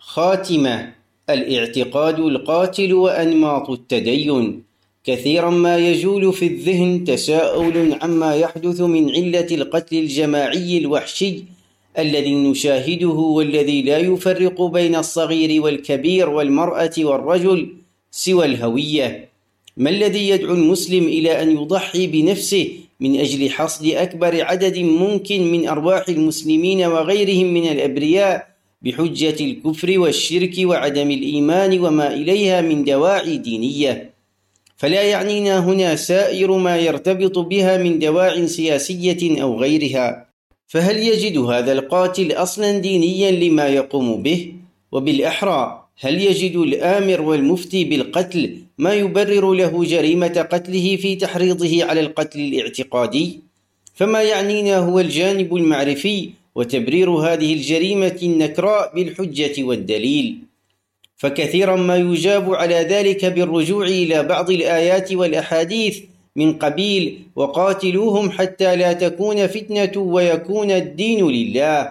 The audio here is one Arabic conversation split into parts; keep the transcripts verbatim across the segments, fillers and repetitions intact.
خاتمة: الاعتقاد القاتل وأنماط التدين. كثيرا ما يجول في الذهن تساؤل عما يحدث من علة القتل الجماعي الوحشي الذي نشاهده، والذي لا يفرق بين الصغير والكبير والمرأة والرجل سوى الهوية. ما الذي يدعو المسلم إلى أن يضحي بنفسه من أجل حصد أكبر عدد ممكن من أرواح المسلمين وغيرهم من الأبرياء بحجة الكفر والشرك وعدم الإيمان وما إليها من دواعي دينية؟ فلا يعنينا هنا سائر ما يرتبط بها من دواعي سياسية أو غيرها. فهل يجد هذا القاتل أصلا دينيا لما يقوم به؟ وبالأحرى، هل يجد الآمر والمفتي بالقتل ما يبرر له جريمة قتله في تحريضه على القتل الاعتقادي؟ فما يعنينا هو الجانب المعرفي وتبرير هذه الجريمة النكراء بالحجة والدليل. فكثيرا ما يجاب على ذلك بالرجوع إلى بعض الآيات والأحاديث من قبيل: وقاتلوهم حتى لا تكون فتنة ويكون الدين لله،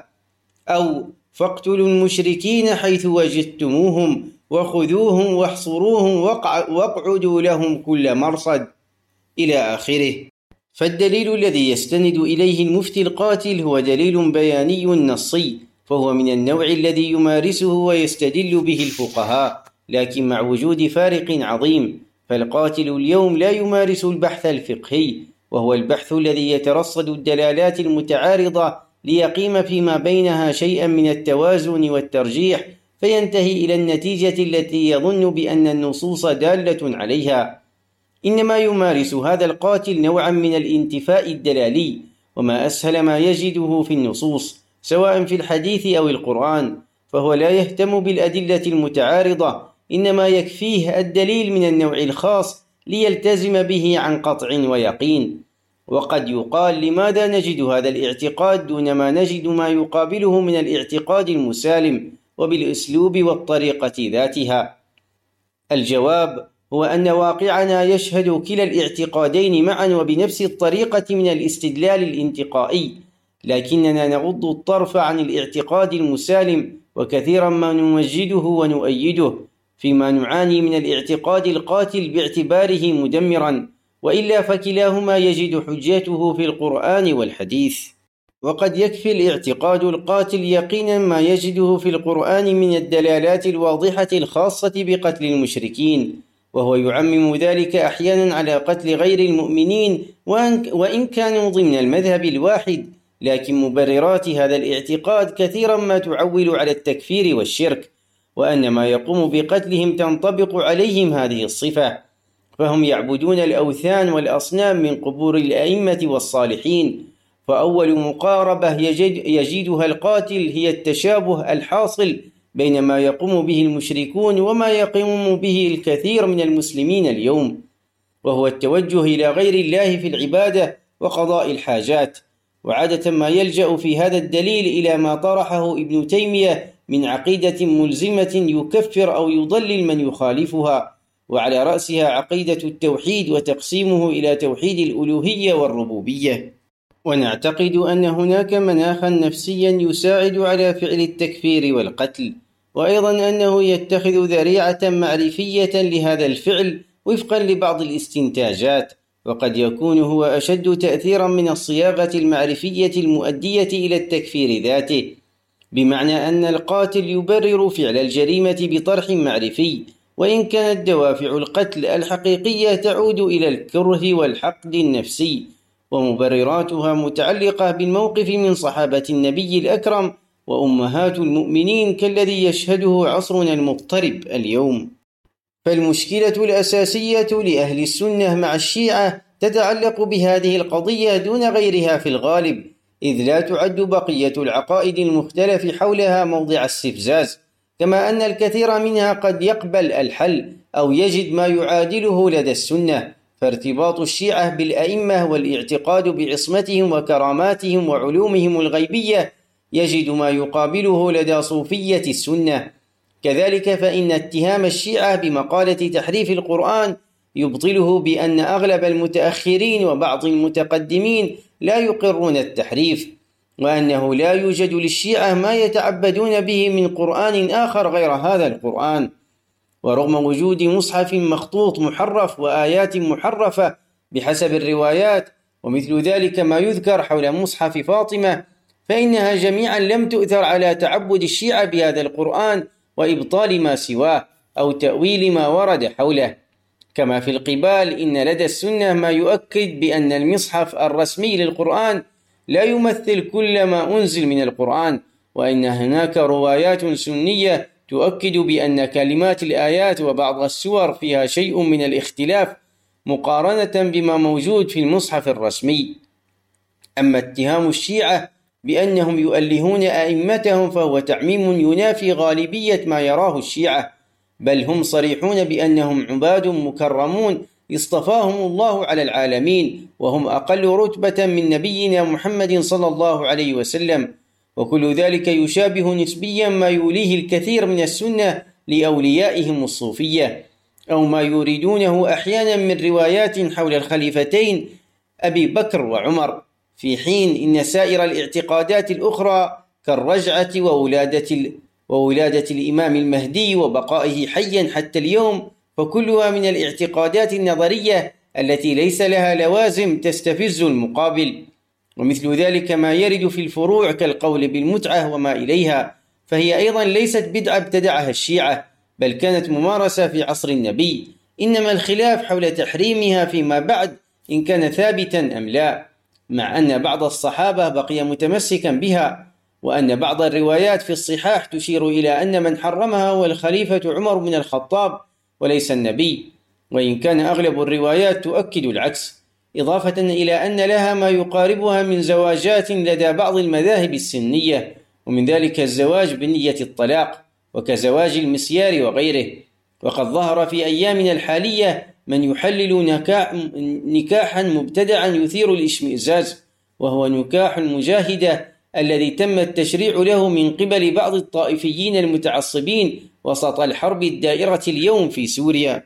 أو فاقتلوا المشركين حيث وجدتموهم وخذوهم واحصروهم واقعدوا لهم كل مرصد، إلى آخره. فالدليل الذي يستند إليه المفتي القاتل هو دليل بياني نصي، فهو من النوع الذي يمارسه ويستدل به الفقهاء، لكن مع وجود فارق عظيم. فالقاتل اليوم لا يمارس البحث الفقهي، وهو البحث الذي يترصد الدلالات المتعارضة ليقيم فيما بينها شيئا من التوازن والترجيح، فينتهي إلى النتيجة التي يظن بأن النصوص دالة عليها. إنما يمارس هذا القاتل نوعا من الانتفاء الدلالي، وما أسهل ما يجده في النصوص سواء في الحديث أو القرآن، فهو لا يهتم بالأدلة المتعارضة، إنما يكفيه الدليل من النوع الخاص ليلتزم به عن قطع ويقين. وقد يقال: لماذا نجد هذا الاعتقاد دون ما نجد ما يقابله من الاعتقاد المسالم وبالأسلوب والطريقة ذاتها؟ الجواب هو أن واقعنا يشهد كلا الاعتقادين معا وبنفس الطريقة من الاستدلال الانتقائي، لكننا نغض الطرف عن الاعتقاد المسالم، وكثيرا ما نمجده ونؤيده، فيما نعاني من الاعتقاد القاتل باعتباره مدمرا، وإلا فكلاهما يجد حجته في القرآن والحديث. وقد يكفي الاعتقاد القاتل يقينا ما يجده في القرآن من الدلالات الواضحة الخاصة بقتل المشركين، وهو يعمم ذلك أحيانا على قتل غير المؤمنين وإن كانوا ضمن المذهب الواحد، لكن مبررات هذا الاعتقاد كثيرا ما تعول على التكفير والشرك، وأن ما يقوم بقتلهم تنطبق عليهم هذه الصفة، فهم يعبدون الأوثان والأصنام من قبور الأئمة والصالحين. فأول مقاربة يجد يجدها القاتل هي التشابه الحاصل بين ما يقوم به المشركون وما يقوم به الكثير من المسلمين اليوم، وهو التوجه إلى غير الله في العبادة وقضاء الحاجات. وعادة ما يلجأ في هذا الدليل إلى ما طرحه ابن تيمية من عقيدة ملزمة يكفر أو يضلل من يخالفها، وعلى رأسها عقيدة التوحيد وتقسيمه إلى توحيد الألوهية والربوبية. ونعتقد أن هناك مناخا نفسيا يساعد على فعل التكفير والقتل، وأيضا أنه يتخذ ذريعة معرفية لهذا الفعل وفقا لبعض الاستنتاجات، وقد يكون هو أشد تأثيرا من الصياغة المعرفية المؤدية إلى التكفير ذاته، بمعنى أن القاتل يبرر فعل الجريمة بطرح معرفي، وإن كانت دوافع القتل الحقيقية تعود إلى الكره والحقد النفسي، ومبرراتها متعلقة بالموقف من صحابة النبي الأكرم وأمهات المؤمنين كالذي يشهده عصرنا المضطرب اليوم. فالمشكلة الأساسية لأهل السنة مع الشيعة تتعلق بهذه القضية دون غيرها في الغالب، إذ لا تعد بقية العقائد المختلف حولها موضع استفزاز، كما أن الكثير منها قد يقبل الحل أو يجد ما يعادله لدى السنة. فارتباط الشيعة بالأئمة والاعتقاد بعصمتهم وكراماتهم وعلومهم الغيبية يجد ما يقابله لدى صوفية السنة. كذلك فإن اتهام الشيعة بمقالة تحريف القرآن يبطله بأن أغلب المتأخرين وبعض المتقدمين لا يقرون التحريف، وأنه لا يوجد للشيعة ما يتعبدون به من قرآن آخر غير هذا القرآن. ورغم وجود مصحف مخطوط محرف وآيات محرفة بحسب الروايات، ومثل ذلك ما يذكر حول مصحف فاطمة، فإنها جميعا لم تؤثر على تعبد الشيعة بهذا القرآن وإبطال ما سواه أو تأويل ما ورد حوله. كما في القبال، إن لدى السنة ما يؤكد بأن المصحف الرسمي للقرآن لا يمثل كل ما أنزل من القرآن، وإن هناك روايات سنية تؤكد بأن كلمات الآيات وبعض السور فيها شيء من الاختلاف مقارنة بما موجود في المصحف الرسمي. أما اتهام الشيعة بأنهم يؤلهون أئمتهم فهو تعميم ينافي غالبية ما يراه الشيعة، بل هم صريحون بأنهم عباد مكرمون اصطفاهم الله على العالمين، وهم أقل رتبة من نبينا محمد صلى الله عليه وسلم. وكل ذلك يشابه نسبيا ما يوليه الكثير من السنة لأوليائهم الصوفية، أو ما يريدونه أحيانا من روايات حول الخليفتين أبي بكر وعمر، في حين إن سائر الاعتقادات الأخرى كالرجعة وولادة, وولادة الإمام المهدي وبقائه حيا حتى اليوم، فكلها من الاعتقادات النظرية التي ليس لها لوازم تستفز المقابل. ومثل ذلك ما يرد في الفروع كالقول بالمتعة وما إليها، فهي أيضا ليست بدعة ابتدعها الشيعة، بل كانت ممارسة في عصر النبي، إنما الخلاف حول تحريمها فيما بعد إن كان ثابتا أم لا، مع أن بعض الصحابة بقي متمسكا بها، وأن بعض الروايات في الصحاح تشير إلى أن من حرمها هو الخليفة عمر بن الخطاب وليس النبي، وإن كان أغلب الروايات تؤكد العكس، إضافة إلى أن لها ما يقاربها من زواجات لدى بعض المذاهب السنية، ومن ذلك الزواج بنية الطلاق وكزواج المسيار وغيره. وقد ظهر في أيامنا الحالية من يحلل نكاحا مبتدعا يثير الاشمئزاز، وهو نكاح المجاهدة الذي تم التشريع له من قبل بعض الطائفيين المتعصبين وسط الحرب الدائرة اليوم في سوريا.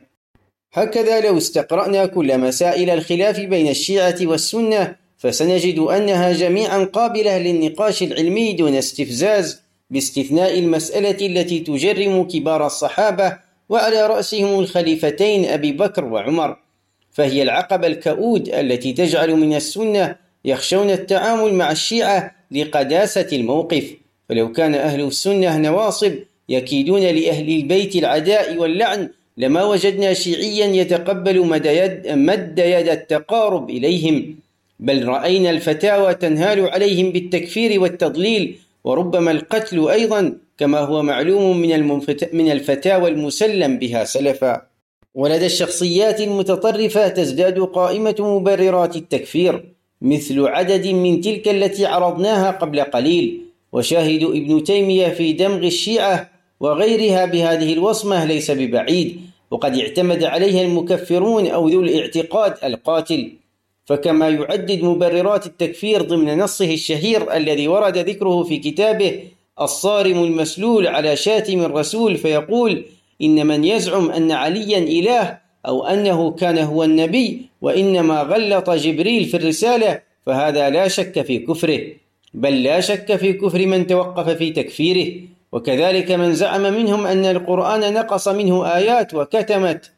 هكذا لو استقرأنا كل مسائل الخلاف بين الشيعة والسنة فسنجد أنها جميعا قابلة للنقاش العلمي دون استفزاز، باستثناء المسألة التي تجرم كبار الصحابة وعلى رأسهم الخليفتين أبي بكر وعمر، فهي العقبة الكؤود التي تجعل من السنة يخشون التعامل مع الشيعة لقداسة الموقف. فلو كان أهل السنة نواصب يكيدون لأهل البيت العداء واللعن لما وجدنا شيعيا يتقبل مد يد, مد يد التقارب إليهم، بل رأينا الفتاوى تنهال عليهم بالتكفير والتضليل وربما القتل أيضا، كما هو معلوم من, من الفتاوى المسلم بها سلفا. ولدى الشخصيات المتطرفة تزداد قائمة مبررات التكفير، مثل عدد من تلك التي عرضناها قبل قليل. وشاهد ابن تيمية في دمغ الشيعة وغيرها بهذه الوصمة ليس ببعيد، وقد اعتمد عليها المكفرون أو ذو الاعتقاد القاتل. فكما يعدد مبررات التكفير ضمن نصه الشهير الذي ورد ذكره في كتابه الصارم المسلول على شاتم الرسول، فيقول: إن من يزعم أن عليا إله أو أنه كان هو النبي وإنما غلط جبريل في الرسالة فهذا لا شك في كفره، بل لا شك في كفر من توقف في تكفيره. وكذلك من زعم منهم أن القرآن نقص منه آيات وكتمت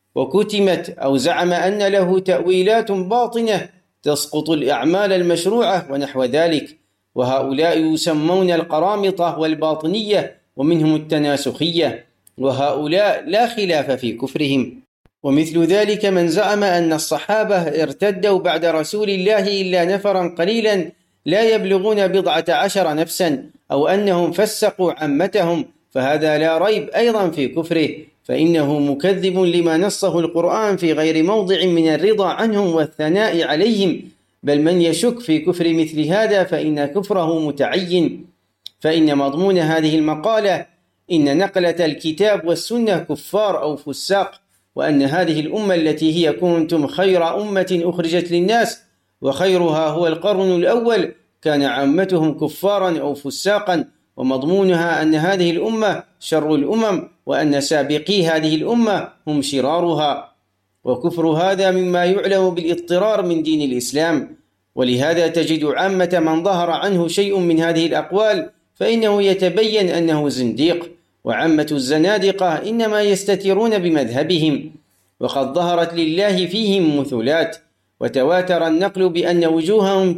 وكتمت، أو زعم أن له تأويلات باطنة تسقط الأعمال المشروعة ونحو ذلك، وهؤلاء يسمون القرامطة والباطنية، ومنهم التناسخية، وهؤلاء لا خلاف في كفرهم. ومثل ذلك من زعم أن الصحابة ارتدوا بعد رسول الله إلا نفرا قليلا لا يبلغون بضعة عشر نفسا، أو أنهم فسقوا عمتهم، فهذا لا ريب أيضا في كفره، فإنه مكذب لما نصه القرآن في غير موضع من الرضا عنهم والثناء عليهم. بل من يشك في كفر مثل هذا فإن كفره متعين، فإن مضمون هذه المقالة إن نقلة الكتاب والسنة كفار أو فساق، وأن هذه الأمة التي هي كنتم خير أمة أخرجت للناس وخيرها هو القرن الأول كان عامتهم كفارا أو فساقا، ومضمونها أن هذه الأمة شر الأمم، وأن سابقي هذه الأمة هم شرارها. وكفر هذا مما يعلم بالاضطرار من دين الإسلام، ولهذا تجد عامة من ظهر عنه شيء من هذه الأقوال فإنه يتبين أنه زنديق، وعامة الزنادقة إنما يستترون بمذهبهم، وقد ظهرت لله فيهم مثلات، وتواتر النقل بأن وجوههم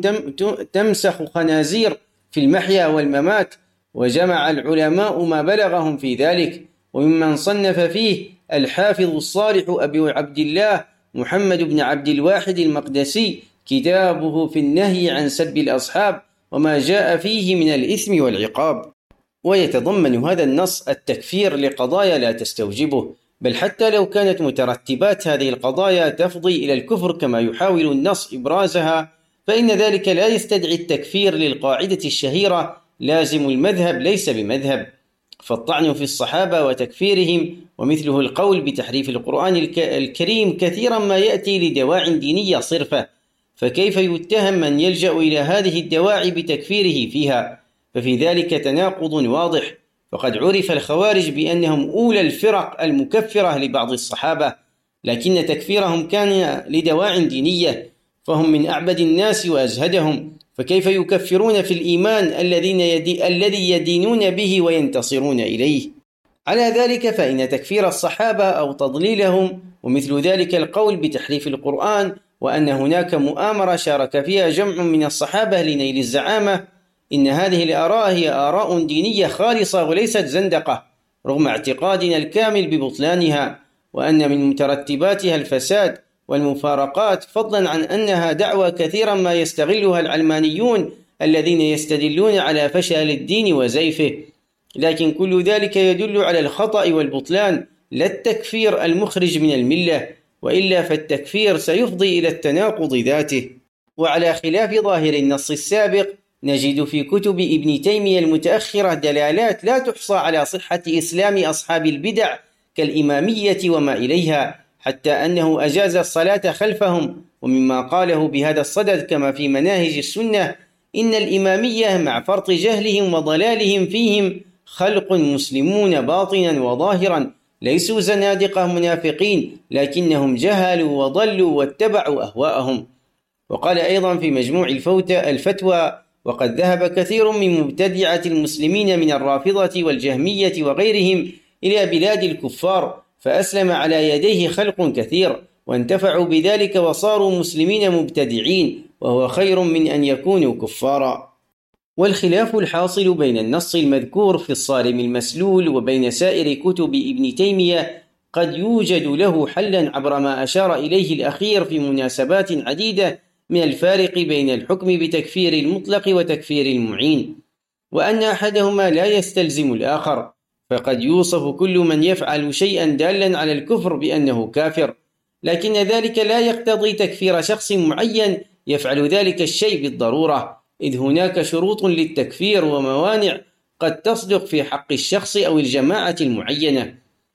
تمسخ خنازير في المحيا والممات، وجمع العلماء ما بلغهم في ذلك. وممن صنف فيه الحافظ الصالح أبي عبد الله محمد بن عبد الواحد المقدسي كتابه في النهي عن سب الأصحاب وما جاء فيه من الإثم والعقاب. ويتضمن هذا النص التكفير لقضايا لا تستوجبه، بل حتى لو كانت مترتبات هذه القضايا تفضي إلى الكفر كما يحاول النص إبرازها، فإن ذلك لا يستدعي التكفير للقاعدة الشهيرة لازم المذهب ليس بمذهب. فالطعن في الصحابة وتكفيرهم ومثله القول بتحريف القرآن الكريم كثيرا ما يأتي لدواع دينية صرفة، فكيف يتهم من يلجأ إلى هذه الدواعي بتكفيره فيها؟ ففي ذلك تناقض واضح. فقد عرف الخوارج بأنهم أولى الفرق المكفرة لبعض الصحابة، لكن تكفيرهم كان لدواع دينية، فهم من أعبد الناس وأزهدهم، فكيف يكفرون في الإيمان الذين يدي الذي يدينون به وينتصرون إليه؟ على ذلك فإن تكفير الصحابة أو تضليلهم ومثل ذلك القول بتحريف القرآن وأن هناك مؤامرة شارك فيها جمع من الصحابة لنيل الزعامة، إن هذه الآراء هي آراء دينية خالصة وليست زندقة، رغم اعتقادنا الكامل ببطلانها، وأن من مترتباتها الفساد والمفارقات، فضلا عن أنها دعوة كثيرا ما يستغلها العلمانيون الذين يستدلون على فشل الدين وزيفه. لكن كل ذلك يدل على الخطأ والبطلان، لا التكفير المخرج من الملة، وإلا فالتكفير سيفضي إلى التناقض ذاته. وعلى خلاف ظاهر النص السابق نجد في كتب ابن تيمية المتأخرة دلالات لا تحصى على صحة إسلام أصحاب البدع كالإمامية وما إليها، حتى أنه أجاز الصلاة خلفهم. ومما قاله بهذا الصدد كما في مناهج السنة إن الإمامية مع فرط جهلهم وضلالهم فيهم خلق مسلمون باطنا وظاهرا، ليسوا زنادقة منافقين، لكنهم جهلوا وضلوا واتبعوا أهواءهم. وقال أيضا في مجموع الفتوى: وقد ذهب كثير من مبتدعة المسلمين من الرافضة والجهمية وغيرهم إلى بلاد الكفار، فأسلم على يديه خلق كثير، وانتفعوا بذلك وصاروا مسلمين مبتدعين، وهو خير من أن يكونوا كفارا. والخلاف الحاصل بين النص المذكور في الصارم المسلول وبين سائر كتب ابن تيمية قد يوجد له حلا عبر ما أشار إليه الأخير في مناسبات عديدة من الفارق بين الحكم بتكفير المطلق وتكفير المعين، وأن أحدهما لا يستلزم الآخر، فقد يوصف كل من يفعل شيئا دالا على الكفر بأنه كافر، لكن ذلك لا يقتضي تكفير شخص معين يفعل ذلك الشيء بالضرورة، إذ هناك شروط للتكفير وموانع قد تصدق في حق الشخص أو الجماعة المعينة.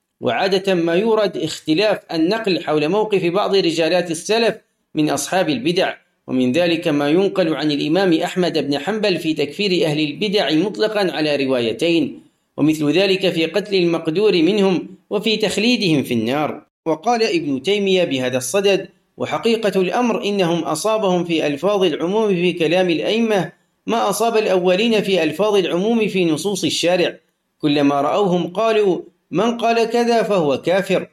وعادة ما يورد اختلاف النقل حول موقف بعض رجالات السلف من أصحاب البدع، ومن ذلك ما ينقل عن الإمام أحمد بن حنبل في تكفير أهل البدع مطلقا على روايتين، ومثل ذلك في قتل المقدور منهم وفي تخليدهم في النار. وقال ابن تيمية بهذا الصدد: وحقيقة الأمر إنهم أصابهم في ألفاظ العموم في كلام الأئمة ما أصاب الأولين في ألفاظ العموم في نصوص الشارع، كلما رأوهم قالوا: من قال كذا فهو كافر.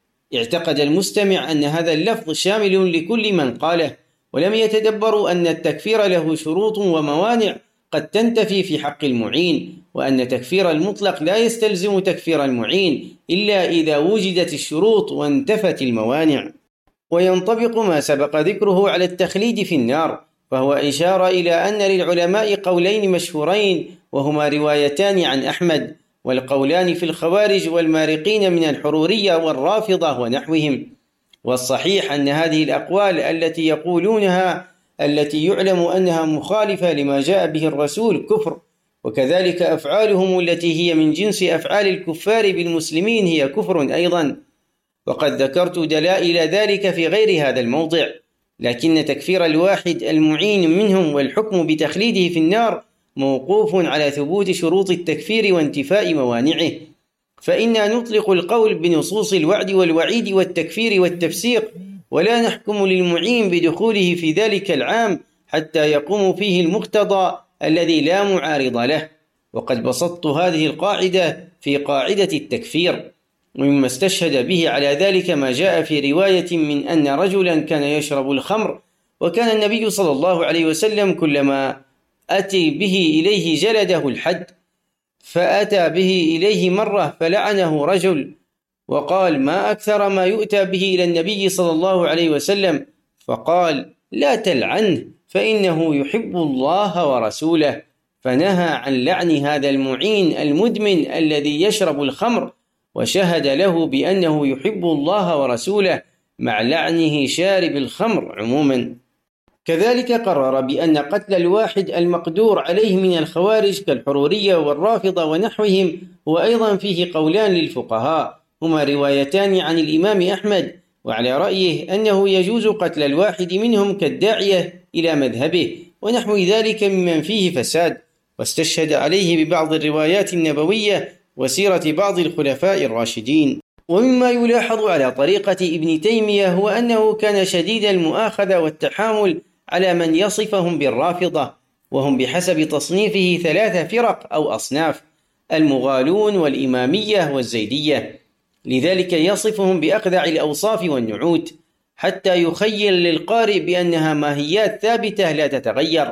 اعتقد المستمع أن هذا اللفظ شامل لكل من قاله، ولم يتدبروا أن التكفير له شروط وموانع قد تنتفي في حق المعين، وأن تكفير المطلق لا يستلزم تكفير المعين إلا إذا وجدت الشروط وانتفت الموانع. وينطبق ما سبق ذكره على التخليد في النار، فهو إشارة إلى أن للعلماء قولين مشهورين، وهما روايتان عن أحمد، والقولان في الخوارج والمارقين من الحرورية والرافضة ونحوهم. والصحيح أن هذه الأقوال التي يقولونها التي يعلم أنها مخالفة لما جاء به الرسول كفر، وكذلك أفعالهم التي هي من جنس أفعال الكفار بالمسلمين هي كفر أيضا، وقد ذكرت دلائل ذلك في غير هذا الموضع. لكن تكفير الواحد المعين منهم والحكم بتخليده في النار موقوف على ثبوت شروط التكفير وانتفاء موانعه، فإنا نطلق القول بنصوص الوعد والوعيد والتكفير والتفسيق، ولا نحكم للمعين بدخوله في ذلك العام حتى يقوم فيه المقتضى الذي لا معارض له. وقد بسطت هذه القاعدة في قاعدة التكفير، ومما استشهد به على ذلك ما جاء في رواية من أن رجلا كان يشرب الخمر، وكان النبي صلى الله عليه وسلم كلما أتي به إليه جلده الحد، فأتى به إليه مرة فلعنه رجل وقال: ما أكثر ما يؤتى به إلى النبي صلى الله عليه وسلم، فقال: لا تلعنه فإنه يحب الله ورسوله، فنهى عن لعن هذا المعين المدمن الذي يشرب الخمر، وشهد له بأنه يحب الله ورسوله مع لعنه شارب الخمر عموما. كذلك قرر بأن قتل الواحد المقدور عليه من الخوارج كالحرورية والرافضة ونحوهم هو أيضا فيه قولان للفقهاء، هما روايتان عن الإمام أحمد، وعلى رأيه أنه يجوز قتل الواحد منهم كالداعية إلى مذهبه ونحو ذلك ممن فيه فساد، واستشهد عليه ببعض الروايات النبوية وسيرة بعض الخلفاء الراشدين. ومما يلاحظ على طريقة ابن تيمية هو أنه كان شديد المؤاخذة والتحامل على من يصفهم بالرافضة، وهم بحسب تصنيفه ثلاث فرق أو أصناف: المغالون والإمامية والزيدية، لذلك يصفهم بأقذع الأوصاف والنعوت حتى يخيل للقارئ بأنها ماهيات ثابتة لا تتغير.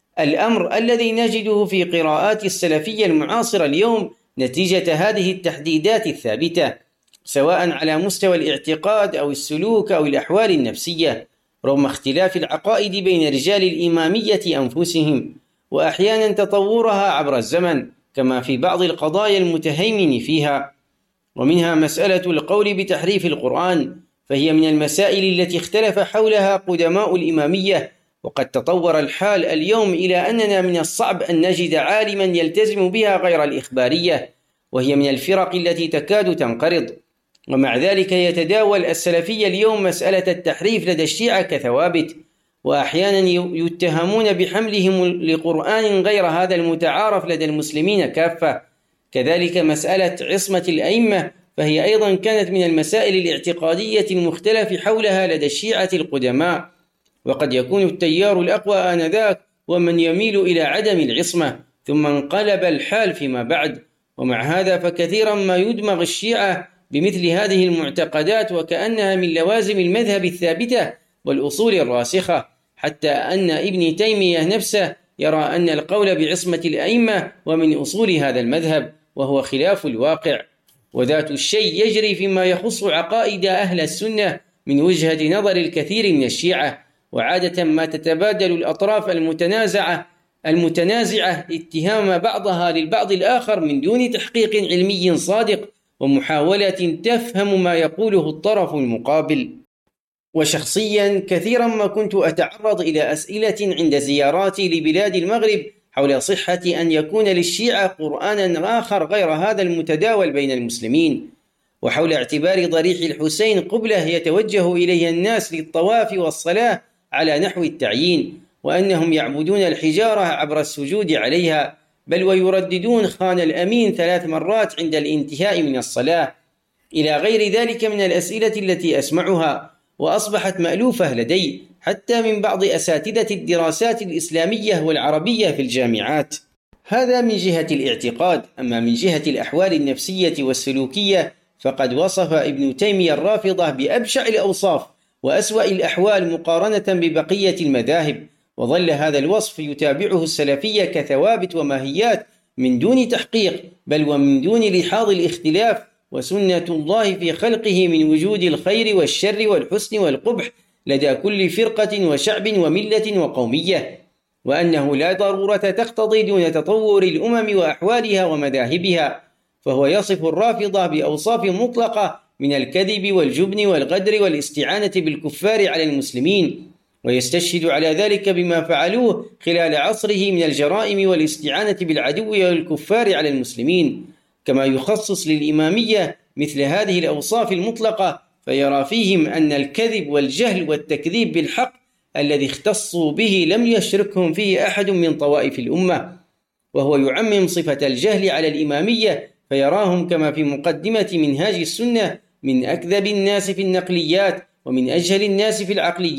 الأمر الذي نجده في قراءات السلفية المعاصرة اليوم نتيجة هذه التحديدات الثابتة، سواء على مستوى الاعتقاد أو السلوك أو الأحوال النفسية، رغم اختلاف العقائد بين رجال الإمامية أنفسهم، وأحيانا تطورها عبر الزمن كما في بعض القضايا المتهيمن فيها. ومنها مسألة القول بتحريف القرآن، فهي من المسائل التي اختلف حولها قدماء الإمامية، وقد تطور الحال اليوم إلى أننا من الصعب أن نجد عالما يلتزم بها غير الإخبارية، وهي من الفرق التي تكاد تنقرض. ومع ذلك يتداول السلفية اليوم مسألة التحريف لدى الشيعة كثوابت، وأحيانا يتهمون بحملهم لقرآن غير هذا المتعارف لدى المسلمين كافة. كذلك مسألة عصمة الأئمة، فهي أيضا كانت من المسائل الاعتقادية المختلف حولها لدى الشيعة القدماء، وقد يكون التيار الأقوى آنذاك ومن يميل إلى عدم العصمة، ثم انقلب الحال فيما بعد. ومع هذا فكثيرا ما يدمغ الشيعة بمثل هذه المعتقدات وكأنها من لوازم المذهب الثابتة والأصول الراسخة، حتى أن ابن تيمية نفسه يرى أن القول بعصمة الأئمة ومن أصول هذا المذهب، وهو خلاف الواقع. وذات الشيء يجري فيما يخص عقائد أهل السنة من وجهة نظر الكثير من الشيعة، وعادة ما تتبادل الأطراف المتنازعة المتنازعة اتهام بعضها للبعض الآخر من دون تحقيق علمي صادق ومحاولة تفهم ما يقوله الطرف المقابل. وشخصيا كثيرا ما كنت أتعرض إلى أسئلة عند زياراتي لبلاد المغرب حول صحة أن يكون للشيعة قرآنا آخر غير هذا المتداول بين المسلمين، وحول اعتبار ضريح الحسين قبلة يتوجه إليها الناس للطواف والصلاة على نحو التعيين، وأنهم يعبدون الحجارة عبر السجود عليها، بل ويرددون خان الأمين ثلاث مرات عند الانتهاء من الصلاة، إلى غير ذلك من الأسئلة التي أسمعها، وأصبحت مألوفة لدي حتى من بعض أساتذة الدراسات الإسلامية والعربية في الجامعات. هذا من جهة الاعتقاد. أما من جهة الأحوال النفسية والسلوكية فقد وصف ابن تيمية الرافضة بأبشع الأوصاف وأسوأ الأحوال مقارنة ببقية المذاهب، وظل هذا الوصف يتابعه السلفية كثوابت وماهيات من دون تحقيق، بل ومن دون لحاظ الاختلاف، وسنة الله في خلقه من وجود الخير والشر والحسن والقبح لدى كل فرقة وشعب وملة وقومية، وأنه لا ضرورة تقتضي دون تطور الأمم وأحوالها ومذاهبها. فهو يصف الرافضة بأوصاف مطلقة من الكذب والجبن والغدر والاستعانة بالكفار على المسلمين، ويستشهد على ذلك بما فعلوه خلال عصره من الجرائم والاستعانة بالعدو والكفار على المسلمين. كما يخصص للإمامية مثل هذه الأوصاف المطلقة، فيرى فيهم أن الكذب والجهل والتكذيب بالحق الذي اختصوا به لم يشركهم فيه أحد من طوائف الأمة. وهو يعمم صفة الجهل على الإمامية، فيراهم كما في مقدمة منهاج السنة من أكذب الناس في النقليات ومن أجهل الناس في العقليات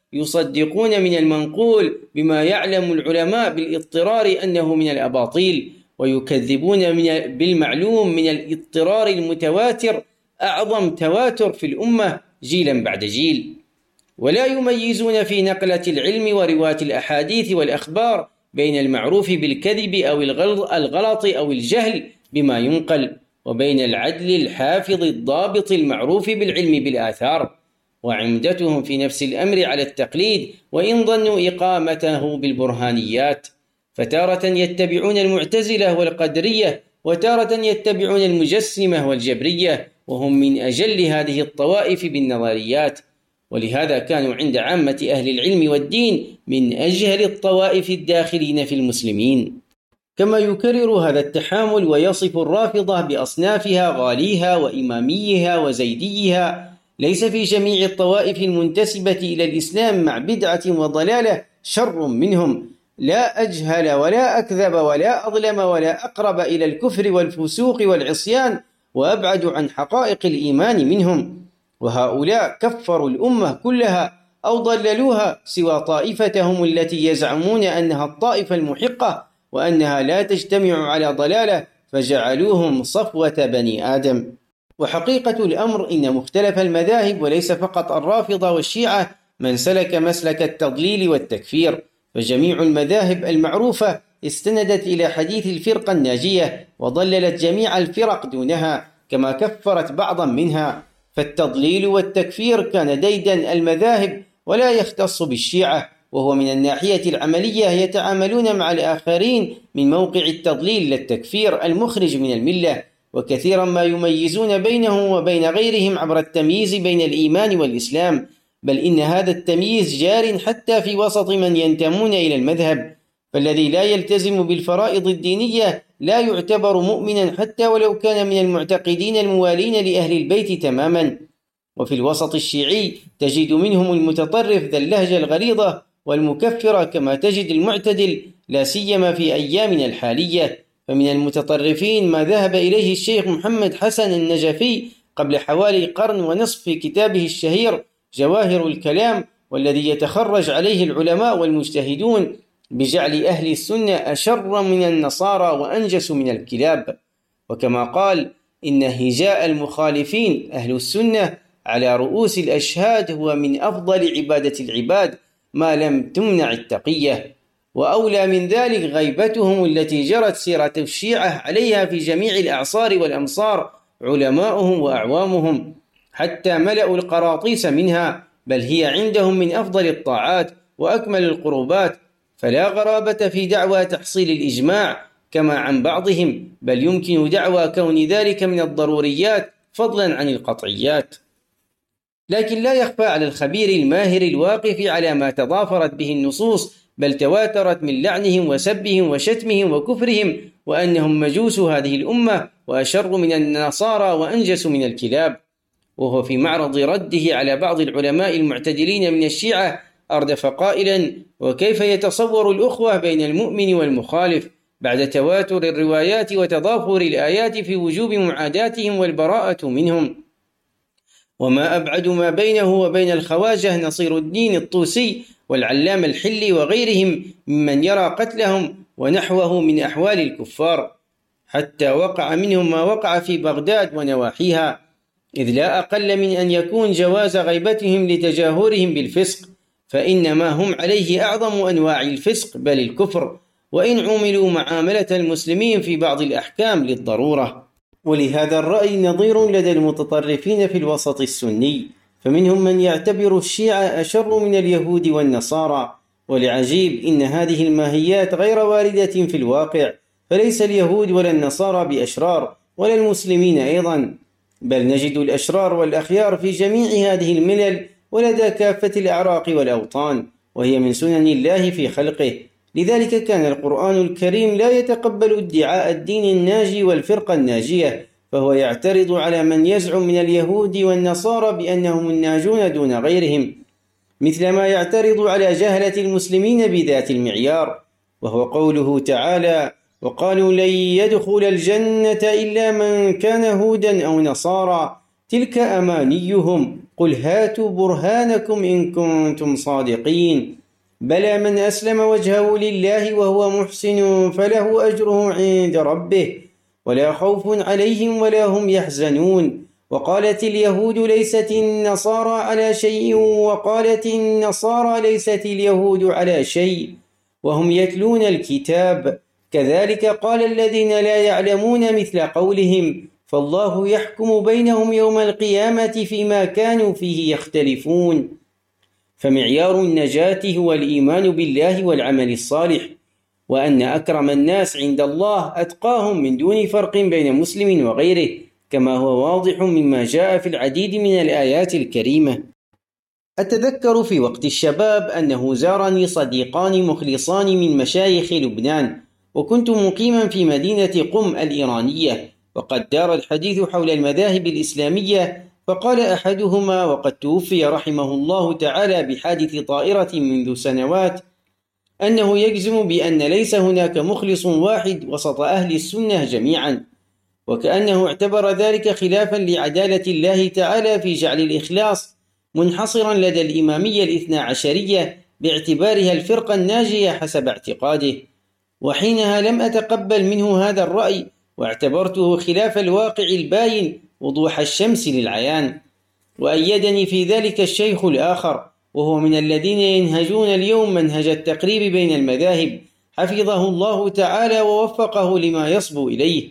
يصدقون من المنقول بما يعلم العلماء بالاضطرار أنه من الأباطيل، ويكذبون من بالمعلوم من الاضطرار المتواتر أعظم تواتر في الأمة جيلا بعد جيل. ولا يميزون في نقلة العلم ورواية الأحاديث والأخبار بين المعروف بالكذب أو الغلط أو الجهل بما ينقل، وبين العدل الحافظ الضابط المعروف بالعلم بالآثار. وعمدتهم في نفس الأمر على التقليد، وإن ظنوا إقامته بالبرهانيات، فتارة يتبعون المعتزلة والقدرية، وتارة يتبعون المجسمة والجبرية، وهم من أجل هذه الطوائف بالنظريات. ولهذا كانوا عند عامة أهل العلم والدين من أجهل الطوائف الداخلين في المسلمين. كما يكرر هذا التحامل ويصف الرافضة بأصنافها غاليها وإماميها وزيديها. ليس في جميع الطوائف المنتسبة إلى الإسلام مع بدعة وضلالة شر منهم، لا أجهل ولا أكذب ولا أظلم ولا أقرب إلى الكفر والفسوق والعصيان وأبعد عن حقائق الإيمان منهم. وهؤلاء كفروا الأمة كلها أو ضللوها سوى طائفتهم التي يزعمون أنها الطائفة المحقة وأنها لا تجتمع على ضلالة، فجعلوهم صفوة بني آدم. وحقيقة الأمر إن مختلف المذاهب، وليس فقط الرافضة والشيعة، من سلك مسلك التضليل والتكفير، فجميع المذاهب المعروفة استندت إلى حديث الفرقة الناجية، وضللت جميع الفرق دونها كما كفرت بعضا منها. فالتضليل والتكفير كان ديدا المذاهب ولا يختص بالشيعة، وهو من الناحية العملية يتعاملون مع الآخرين من موقع التضليل للتكفير المخرج من الملة، وكثيرا ما يميزون بينهم وبين غيرهم عبر التمييز بين الإيمان والإسلام، بل إن هذا التمييز جار حتى في وسط من ينتمون إلى المذهب. فالذي لا يلتزم بالفرائض الدينية لا يعتبر مؤمنا حتى ولو كان من المعتقدين الموالين لأهل البيت تماما. وفي الوسط الشيعي تجد منهم المتطرف ذا اللهجة الغليظة والمكفرة، كما تجد المعتدل، لا سيما في أيامنا الحالية. فمن المتطرفين ما ذهب إليه الشيخ محمد حسن النجفي قبل حوالي قرن ونصف في كتابه الشهير جواهر الكلام، والذي يتخرج عليه العلماء والمجتهدون بجعل أهل السنة أشر من النصارى وأنجس من الكلاب. وكما قال: إن هجاء المخالفين أهل السنة على رؤوس الأشهاد هو من أفضل عبادة العباد ما لم تمنع التقية. وأولى من ذلك غيبتهم التي جرت سيرة الشيعة عليها في جميع الأعصار والأمصار، علماؤهم وأعوامهم حتى ملأوا القراطيس منها، بل هي عندهم من أفضل الطاعات وأكمل القربات. فلا غرابة في دعوى تحصيل الإجماع كما عن بعضهم، بل يمكن دعوى كون ذلك من الضروريات فضلا عن القطعيات. لكن لا يخفى على الخبير الماهر الواقف على ما تضافرت به النصوص، بل تواترت من لعنهم وسبهم وشتمهم وكفرهم، وأنهم مجوس هذه الأمة وأشر من النصارى وأنجس من الكلاب. وهو في معرض رده على بعض العلماء المعتدلين من الشيعة أردف قائلا: وكيف يتصور الأخوة بين المؤمن والمخالف بعد تواتر الروايات وتضافر الآيات في وجوب معاداتهم والبراءة منهم؟ وما أبعد ما بينه وبين الخواجة نصير الدين الطوسي والعلام الحلي وغيرهم ممن يرى قتلهم ونحوه من أحوال الكفار، حتى وقع منهم ما وقع في بغداد ونواحيها، إذ لا أقل من أن يكون جواز غيبتهم لتجاهرهم بالفسق، فإنما هم عليه أعظم أنواع الفسق بل الكفر، وإن عملوا معاملة المسلمين في بعض الأحكام للضرورة. ولهذا الرأي نظير لدى المتطرفين في الوسط السني، فمنهم من يعتبر الشيعة أشر من اليهود والنصارى. ولعجيب إن هذه الماهيات غير واردة في الواقع، فليس اليهود ولا النصارى بأشرار ولا المسلمين أيضا، بل نجد الأشرار والأخيار في جميع هذه الملل ولدى كافة الأعراق والأوطان، وهي من سنن الله في خلقه. لذلك كان القرآن الكريم لا يتقبل ادعاء الدين الناجي والفرقة الناجية، فهو يعترض على من يزعم من اليهود والنصارى بأنهم الناجون دون غيرهم، مثل ما يعترض على جهلة المسلمين بذات المعيار، وهو قوله تعالى: وقالوا لن يدخل الجنة إلا من كان هودا أو نصارى تلك أمانيهم قل هاتوا برهانكم إن كنتم صادقين بلى من أسلم وجهه لله وهو محسن فله أجره عند ربه ولا خوف عليهم ولا هم يحزنون. وقالت اليهود ليست النصارى على شيء وقالت النصارى ليست اليهود على شيء وهم يتلون الكتاب كذلك قال الذين لا يعلمون مثل قولهم فالله يحكم بينهم يوم القيامة فيما كانوا فيه يختلفون. فمعيار النجاة هو الإيمان بالله والعمل الصالح، وأن أكرم الناس عند الله أتقاهم من دون فرق بين مسلم وغيره، كما هو واضح مما جاء في العديد من الآيات الكريمة. أتذكر في وقت الشباب أنه زارني صديقان مخلصان من مشايخ لبنان، وكنت مقيما في مدينة قم الإيرانية، وقد دار الحديث حول المذاهب الإسلامية، فقال أحدهما وقد توفي رحمه الله تعالى بحادث طائرة منذ سنوات أنه يجزم بأن ليس هناك مخلص واحد وسط أهل السنة جميعا، وكأنه اعتبر ذلك خلافا لعدالة الله تعالى في جعل الإخلاص منحصرا لدى الإمامية الاثنى عشرية باعتبارها الفرقة الناجية حسب اعتقاده. وحينها لم أتقبل منه هذا الرأي، واعتبرته خلاف الواقع الباين وضوح الشمس للعيان. وأيدني في ذلك الشيخ الآخر، وهو من الذين ينهجون اليوم منهج التقريب بين المذاهب، حفظه الله تعالى ووفقه لما يصبو إليه.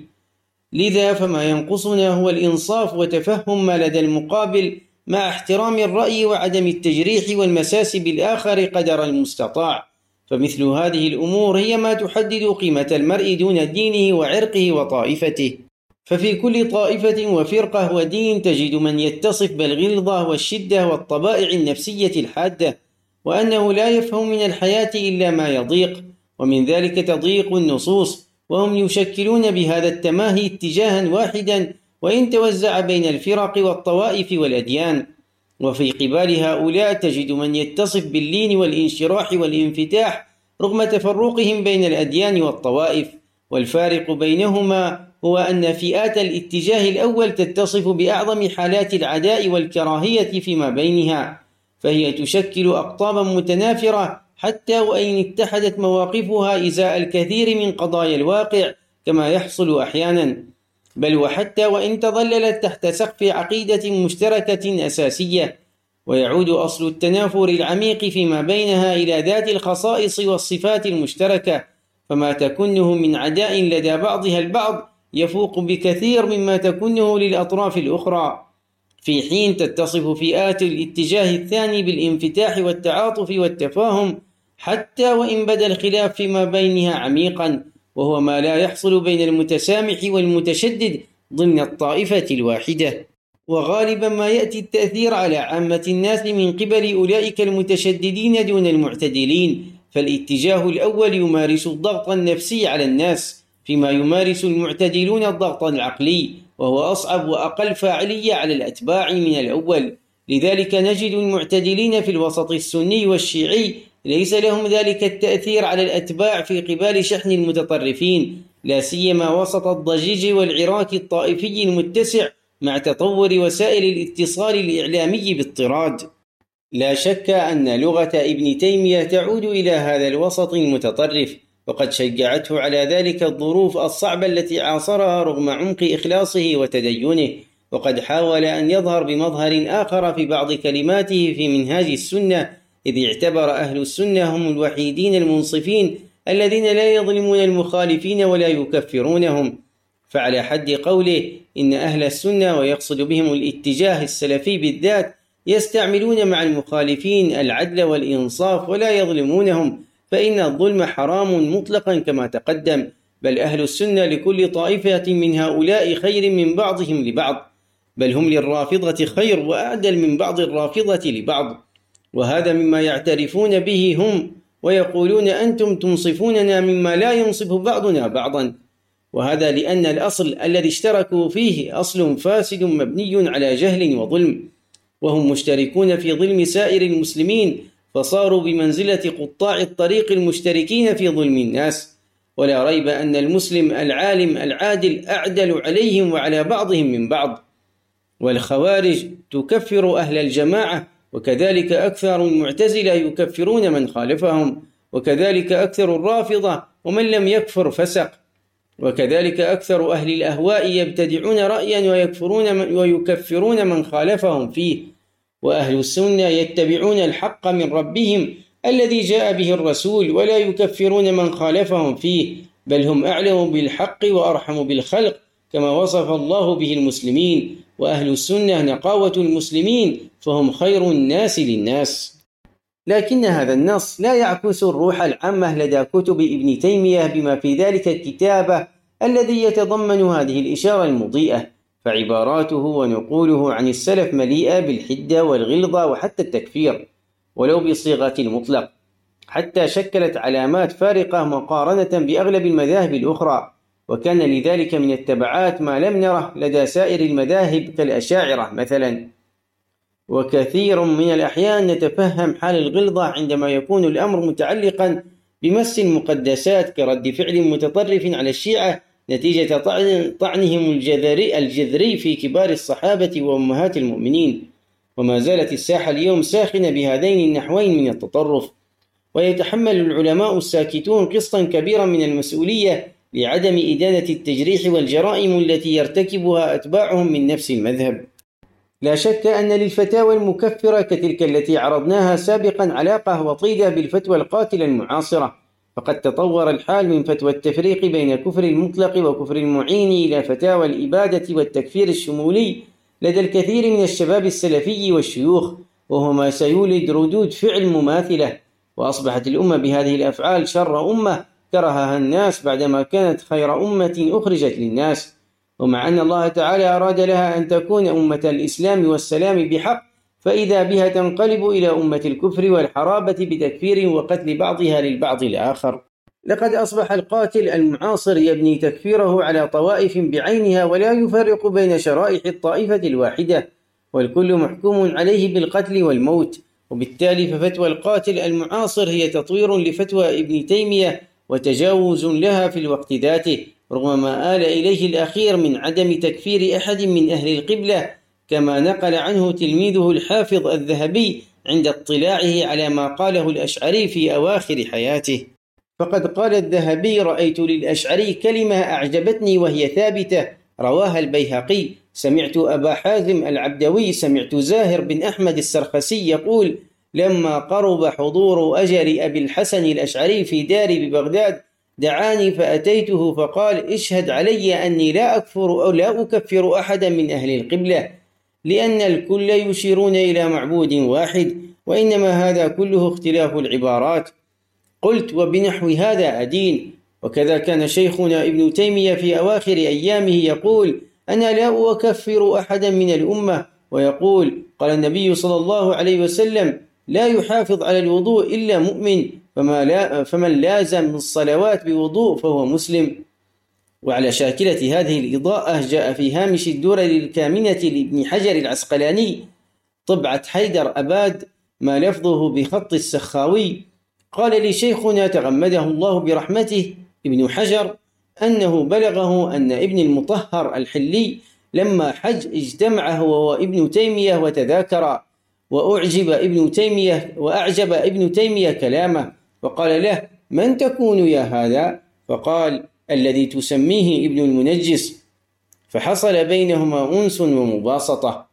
لذا فما ينقصنا هو الإنصاف وتفهم ما لدى المقابل مع احترام الرأي وعدم التجريح والمساس بالآخر قدر المستطاع، فمثل هذه الأمور هي ما تحدد قيمة المرء دون دينه وعرقه وطائفته. ففي كل طائفة وفرقة ودين تجد من يتصف بالغلظة والشدة والطبائع النفسية الحادة، وأنه لا يفهم من الحياة إلا ما يضيق، ومن ذلك تضييق النصوص، وهم يشكلون بهذا التماهي اتجاها واحدا وإن توزع بين الفرق والطوائف والأديان. وفي قبال هؤلاء تجد من يتصف باللين والانشراح والانفتاح رغم تفرقهم بين الأديان والطوائف، والفارق بينهما هو أن فئات الاتجاه الأول تتصف بأعظم حالات العداء والكراهية فيما بينها، فهي تشكل أقطابا متنافرة حتى وإن اتحدت مواقفها إزاء الكثير من قضايا الواقع كما يحصل أحيانا، بل وحتى وإن تظللت تحت سقف عقيدة مشتركة أساسية. ويعود أصل التنافر العميق فيما بينها إلى ذات الخصائص والصفات المشتركة، فما تكنه من عداء لدى بعضها البعض يفوق بكثير مما تكنه للأطراف الأخرى، في حين تتصف فئات الاتجاه الثاني بالانفتاح والتعاطف والتفاهم حتى وإن بدا الخلاف فيما بينها عميقا، وهو ما لا يحصل بين المتسامح والمتشدد ضمن الطائفة الواحدة. وغالبا ما يأتي التأثير على عامة الناس من قبل أولئك المتشددين دون المعتدلين، فالاتجاه الأول يمارس الضغط النفسي على الناس، فيما يمارس المعتدلون الضغط العقلي، وهو أصعب وأقل فاعلية على الأتباع من الأول. لذلك نجد المعتدلين في الوسط السني والشيعي ليس لهم ذلك التأثير على الأتباع في قبال شحن المتطرفين، لا سيما وسط الضجيج والعراك الطائفي المتسع مع تطور وسائل الاتصال الإعلامي باضطراد. لا شك أن لغة ابن تيمية تعود إلى هذا الوسط المتطرف، وقد شجعته على ذلك الظروف الصعبة التي عاصرها رغم عمق إخلاصه وتدينه. وقد حاول أن يظهر بمظهر آخر في بعض كلماته في منهاج السنة، إذ اعتبر أهل السنة هم الوحيدين المنصفين الذين لا يظلمون المخالفين ولا يكفرونهم. فعلى حد قوله إن أهل السنة، ويقصد بهم الاتجاه السلفي بالذات، يستعملون مع المخالفين العدل والإنصاف ولا يظلمونهم، فإن الظلم حرام مطلقا كما تقدم، بل أهل السنة لكل طائفة من هؤلاء خير من بعضهم لبعض، بل هم للرافضة خير وأعدل من بعض الرافضة لبعض. وهذا مما يعترفون به هم، ويقولون أنتم تنصفوننا مما لا ينصف بعضنا بعضا، وهذا لأن الأصل الذي اشتركوا فيه أصل فاسد مبني على جهل وظلم، وهم مشتركون في ظلم سائر المسلمين، فصاروا بمنزلة قطاع الطريق المشتركين في ظلم الناس. ولا ريب أن المسلم العالم العادل أعدل عليهم وعلى بعضهم من بعض. والخوارج تكفر أهل الجماعة، وكذلك أكثر المعتزلة يكفرون من خالفهم، وكذلك أكثر الرافضة، ومن لم يكفر فسق، وكذلك أكثر أهل الأهواء يبتدعون رأيا ويكفرون من ويكفرون من خالفهم فيه، وأهل السنة يتبعون الحق من ربهم الذي جاء به الرسول ولا يكفرون من خالفهم فيه، بل هم أعلم بالحق وأرحم بالخلق كما وصف الله به المسلمين، وأهل السنة نقاوة المسلمين فهم خير الناس للناس. لكن هذا النص لا يعكس الروح العامة لدى كتب ابن تيمية بما في ذلك الكتاب الذي يتضمن هذه الإشارة المضيئة، فعباراته ونقوله عن السلف مليئة بالحدة والغلظة وحتى التكفير ولو بصيغة المطلق، حتى شكلت علامات فارقة مقارنة بأغلب المذاهب الأخرى، وكان لذلك من التبعات ما لم نره لدى سائر المذاهب كالأشاعرة مثلا. وكثير من الأحيان نتفهم حال الغلظة عندما يكون الأمر متعلقا بمس المقدسات كرد فعل متطرف على الشيعة نتيجة طعنهم الجذري, الجذري في كبار الصحابة وأمهات المؤمنين، وما زالت الساحة اليوم ساخنة بهذين النحوين من التطرف، ويتحمل العلماء الساكتون قسطا كبيرا من المسؤولية لعدم إدانة التجريح والجرائم التي يرتكبها أتباعهم من نفس المذهب. لا شك أن للفتاوى المكفرة كتلك التي عرضناها سابقا علاقة وطيدة بالفتوى القاتلة المعاصرة، فقد تطور الحال من فتوى التفريق بين كفر المطلق وكفر المعين إلى فتاوى الإبادة والتكفير الشمولي لدى الكثير من الشباب السلفي والشيوخ، وهو ما سيولد ردود فعل مماثلة، وأصبحت الأمة بهذه الأفعال شر أمة كرهها الناس بعدما كانت خير أمة أخرجت للناس، ومع أن الله تعالى أراد لها أن تكون أمة الإسلام والسلام بحق، فإذا بها تنقلب إلى أمة الكفر والحرابة بتكفير وقتل بعضها للبعض الآخر. لقد أصبح القاتل المعاصر يبني تكفيره على طوائف بعينها ولا يفرق بين شرائح الطائفة الواحدة، والكل محكوم عليه بالقتل والموت، وبالتالي ففتوى القاتل المعاصر هي تطوير لفتوى ابن تيمية وتجاوز لها في الوقت ذاته، رغم ما آل إليه الأخير من عدم تكفير أحد من أهل القبلة، كما نقل عنه تلميذه الحافظ الذهبي عند اطلاعه على ما قاله الأشعري في أواخر حياته. فقد قال الذهبي: رأيت للأشعري كلمة أعجبتني وهي ثابتة، رواها البيهقي: سمعت أبا حازم العبدوي سمعت زاهر بن أحمد السرخسي يقول: لما قرب حضور أجل أبي الحسن الأشعري في داري ببغداد دعاني فأتيته فقال: اشهد علي أني لا أكفر أو لا أكفر أحدا من أهل القبلة، لأن الكل يشيرون إلى معبود واحد، وإنما هذا كله اختلاف العبارات. قلت: وبنحو هذا أدين. وكذا كان شيخنا ابن تيمية في أواخر أيامه يقول: أنا لا أكفر أحدا من الأمة، ويقول: قال النبي صلى الله عليه وسلم: لا يحافظ على الوضوء إلا مؤمن، فما لا فمن لازم الصلوات بوضوء فهو مسلم. وعلى شاكلة هذه الإضاءة جاء في هامش الدرر الكامنة لابن حجر العسقلاني طبعة حيدر أباد ما لفظه بخط السخاوي، قال لي شيخنا تغمده الله برحمته ابن حجر أنه بلغه أن ابن المطهر الحلي لما حج اجتمع هو وابن تيمية وتذاكرا، وأعجب ابن تيمية وأعجب ابن تيمية كلامه، وقال له: من تكون يا هذا؟ فقال: الذي تسميه ابن المنجس. فحصل بينهما أنس ومباسطة.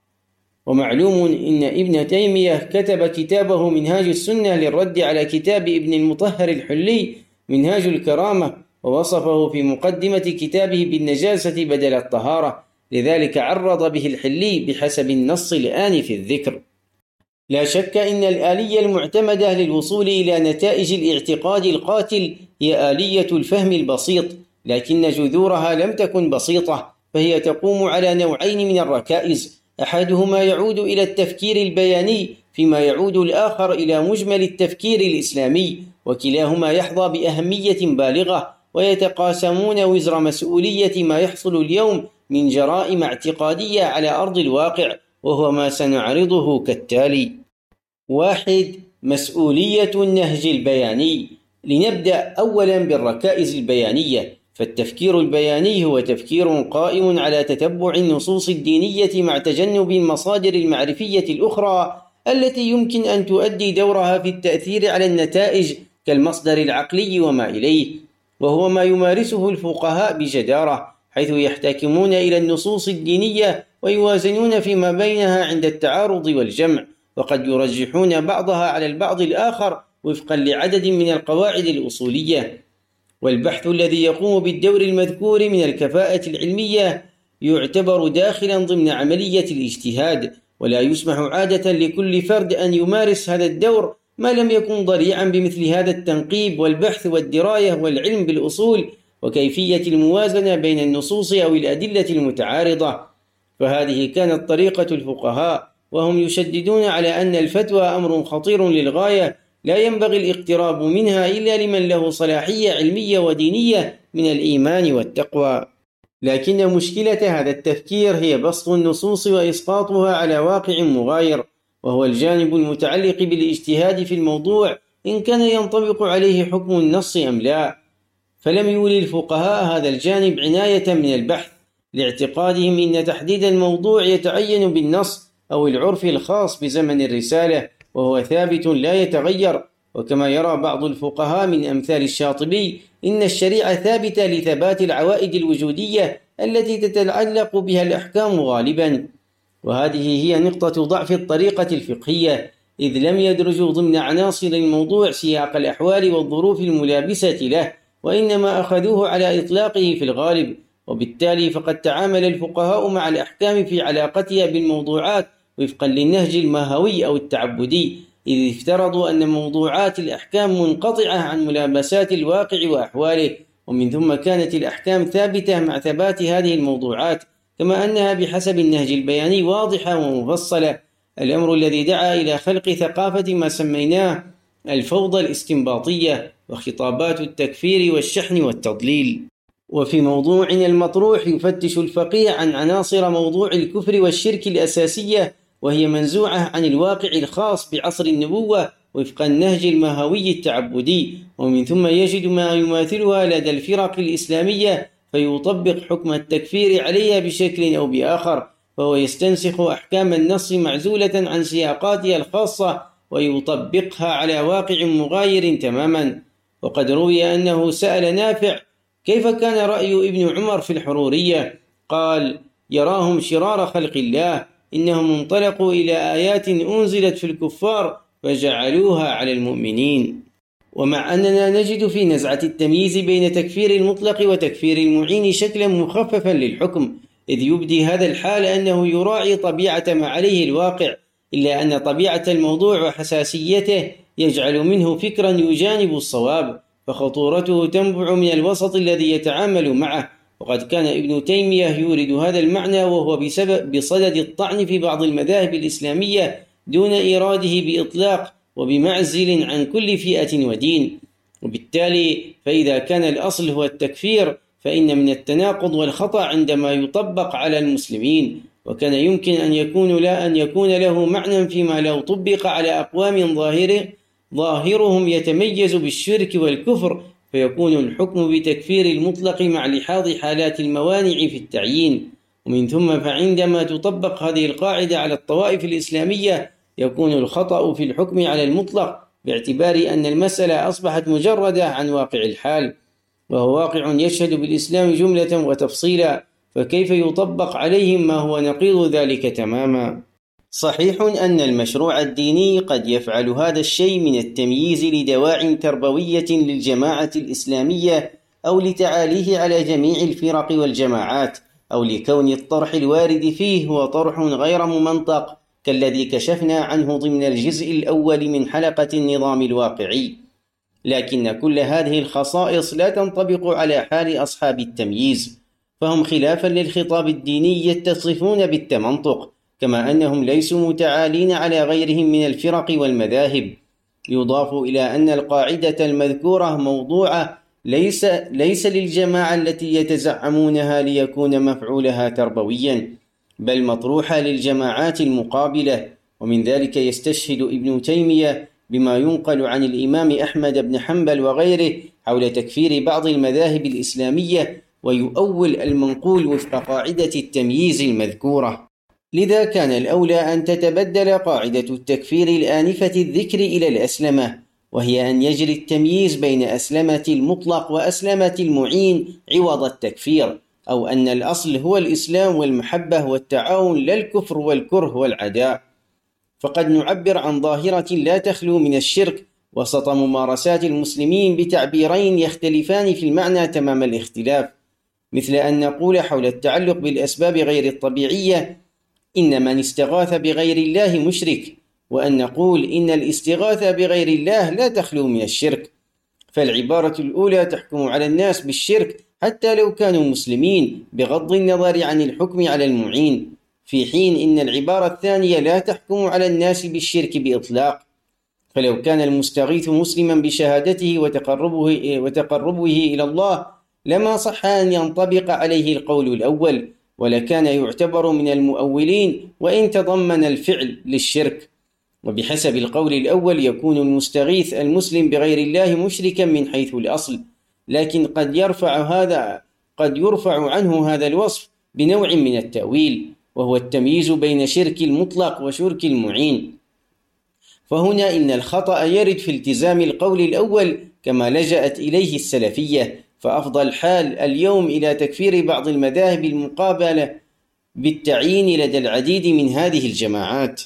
ومعلوم إن ابن تيمية كتب كتابه منهاج السنة للرد على كتاب ابن المطهر الحلي منهاج الكرامة، ووصفه في مقدمة كتابه بالنجاسة بدل الطهارة، لذلك عرض به الحلي بحسب النص الآن في الذكر. لا شك إن الآلية المعتمدة للوصول إلى نتائج الاعتقاد القاتل هي آلية الفهم البسيط، لكن جذورها لم تكن بسيطة، فهي تقوم على نوعين من الركائز، أحدهما يعود إلى التفكير البياني، فيما يعود الآخر إلى مجمل التفكير الإسلامي، وكلاهما يحظى بأهمية بالغة، ويتقاسمون وزر مسؤولية ما يحصل اليوم من جرائم اعتقادية على أرض الواقع، وهو ما سنعرضه كالتالي. واحد: مسؤولية النهج البياني. لنبدأ أولا بالركائز البيانية، فالتفكير البياني هو تفكير قائم على تتبع النصوص الدينية مع تجنب المصادر المعرفية الأخرى التي يمكن أن تؤدي دورها في التأثير على النتائج كالمصدر العقلي وما إليه، وهو ما يمارسه الفقهاء بجدارة، حيث يحتكمون إلى النصوص الدينية ويوازنون فيما بينها عند التعارض والجمع، وقد يرجحون بعضها على البعض الآخر وفقا لعدد من القواعد الأصولية. والبحث الذي يقوم بالدور المذكور من الكفاءة العلمية يعتبر داخلا ضمن عملية الاجتهاد، ولا يسمح عادة لكل فرد أن يمارس هذا الدور ما لم يكن ضريعا بمثل هذا التنقيب والبحث والدراية والعلم بالأصول وكيفية الموازنة بين النصوص أو الأدلة المتعارضة. فهذه كانت طريقة الفقهاء، وهم يشددون على أن الفتوى أمر خطير للغاية لا ينبغي الاقتراب منها إلا لمن له صلاحية علمية ودينية من الإيمان والتقوى. لكن مشكلة هذا التفكير هي بسط النصوص وإسقاطها على واقع مغاير، وهو الجانب المتعلق بالاجتهاد في الموضوع إن كان ينطبق عليه حكم النص أم لا. فلم يولي الفقهاء هذا الجانب عناية من البحث، لاعتقادهم إن تحديد الموضوع يتعين بالنص أو العرف الخاص بزمن الرسالة، وهو ثابت لا يتغير. وكما يرى بعض الفقهاء من أمثال الشاطبي إن الشريعة ثابتة لثبات العوائد الوجودية التي تتعلق بها الأحكام غالبا. وهذه هي نقطة ضعف الطريقة الفقهية، إذ لم يدرجوا ضمن عناصر الموضوع سياق الأحوال والظروف الملابسة له، وإنما أخذوه على إطلاقه في الغالب. وبالتالي فقد تعامل الفقهاء مع الأحكام في علاقتها بالموضوعات وفقا للنهج الماهوي أو التعبدي، إذ افترضوا أن موضوعات الأحكام منقطعة عن ملابسات الواقع وأحواله، ومن ثم كانت الأحكام ثابتة مع ثبات هذه الموضوعات، كما أنها بحسب النهج البياني واضحة ومفصلة، الأمر الذي دعا إلى خلق ثقافة ما سميناه الفوضى الاستنباطية وخطابات التكفير والشحن والتضليل. وفي موضوعنا المطروح يفتش الفقيه عن عناصر موضوع الكفر والشرك الأساسية، وهي منزوعة عن الواقع الخاص بعصر النبوة وفق النهج الماهوي التعبدي، ومن ثم يجد ما يماثلها لدى الفرق الإسلامية فيطبق حكم التكفير عليها بشكل أو بآخر، فهو يستنسخ أحكام النص معزولة عن سياقاتها الخاصة ويطبقها على واقع مغاير تماما. وقد روي أنه سأل نافع كيف كان رأي ابن عمر في الحرورية، قال: يراهم شرار خلق الله، إنهم انطلقوا إلى آيات أنزلت في الكفار فجعلوها على المؤمنين. ومع أننا نجد في نزعة التمييز بين تكفير المطلق وتكفير المعين شكلا مخففا للحكم، إذ يبدي هذا الحال أنه يراعي طبيعة ما عليه الواقع، إلا أن طبيعة الموضوع وحساسيته يجعل منه فكرا يجانب الصواب، فخطورته تنبع من الوسط الذي يتعامل معه. وقد كان ابن تيمية يورد هذا المعنى وهو بسبب بصدد الطعن في بعض المذاهب الإسلامية دون إيراده بإطلاق وبمعزل عن كل فئة ودين. وبالتالي فإذا كان الأصل هو التكفير فإن من التناقض والخطأ عندما يطبق على المسلمين، وكان يمكن أن يكون لا أن يكون له معنى فيما لو طبق على أقوام ظاهره ظاهرهم يتميز بالشرك والكفر، فيكون الحكم بتكفير المطلق مع لحاظ حالات الموانع في التعيين. ومن ثم فعندما تطبق هذه القاعدة على الطوائف الإسلامية يكون الخطأ في الحكم على المطلق، باعتبار أن المسألة أصبحت مجردة عن واقع الحال، وهو واقع يشهد بالإسلام جملة وتفصيلا، فكيف يطبق عليهم ما هو نقيض ذلك تماما؟ صحيح أن المشروع الديني قد يفعل هذا الشيء من التمييز لدواع تربوية للجماعة الإسلامية أو لتعاليه على جميع الفرق والجماعات، أو لكون الطرح الوارد فيه هو طرح غير ممنطق كالذي كشفنا عنه ضمن الجزء الأول من حلقة النظام الواقعي. لكن كل هذه الخصائص لا تنطبق على حال أصحاب التمييز، فهم خلافا للخطاب الديني يتصفون بالتمنطق، كما أنهم ليسوا متعالين على غيرهم من الفرق والمذاهب. يضاف إلى أن القاعدة المذكورة موضوعة ليس, ليس للجماعة التي يتزعمونها ليكون مفعولها تربويا، بل مطروحة للجماعات المقابلة. ومن ذلك يستشهد ابن تيمية بما ينقل عن الإمام أحمد بن حنبل وغيره حول تكفير بعض المذاهب الإسلامية ويؤول المنقول وفق قاعدة التمييز المذكورة. لذا كان الأولى أن تتبدل قاعدة التكفير الآنفة الذكر إلى الأسلمة، وهي أن يجري التمييز بين أسلمة المطلق وأسلمة المعين عوض التكفير، أو أن الأصل هو الإسلام والمحبة والتعاون لا الكفر والكره والعداء. فقد نعبر عن ظاهرة لا تخلو من الشرك وسط ممارسات المسلمين بتعبيرين يختلفان في المعنى تمام الاختلاف، مثل أن نقول حول التعلق بالأسباب غير الطبيعية إن من استغاث بغير الله مشرك، وأن نقول إن الاستغاثة بغير الله لا تخلو من الشرك. فالعبارة الأولى تحكم على الناس بالشرك حتى لو كانوا مسلمين بغض النظر عن الحكم على المعين، في حين إن العبارة الثانية لا تحكم على الناس بالشرك بإطلاق. فلو كان المستغيث مسلما بشهادته وتقربه, وتقربه إلى الله لما صح أن ينطبق عليه القول الأول، ولكان يعتبر من المؤولين وإن تضمن الفعل للشرك. وبحسب القول الأول يكون المستغيث المسلم بغير الله مشركا من حيث الأصل، لكن قد يرفع هذا قد يرفع عنه هذا الوصف بنوع من التأويل، وهو التمييز بين شرك المطلق وشرك المعين. فهنا إن الخطأ يرد في التزام القول الأول كما لجأت إليه السلفية، فأفضل حال اليوم إلى تكفير بعض المذاهب المقابلة بالتعيين لدى العديد من هذه الجماعات.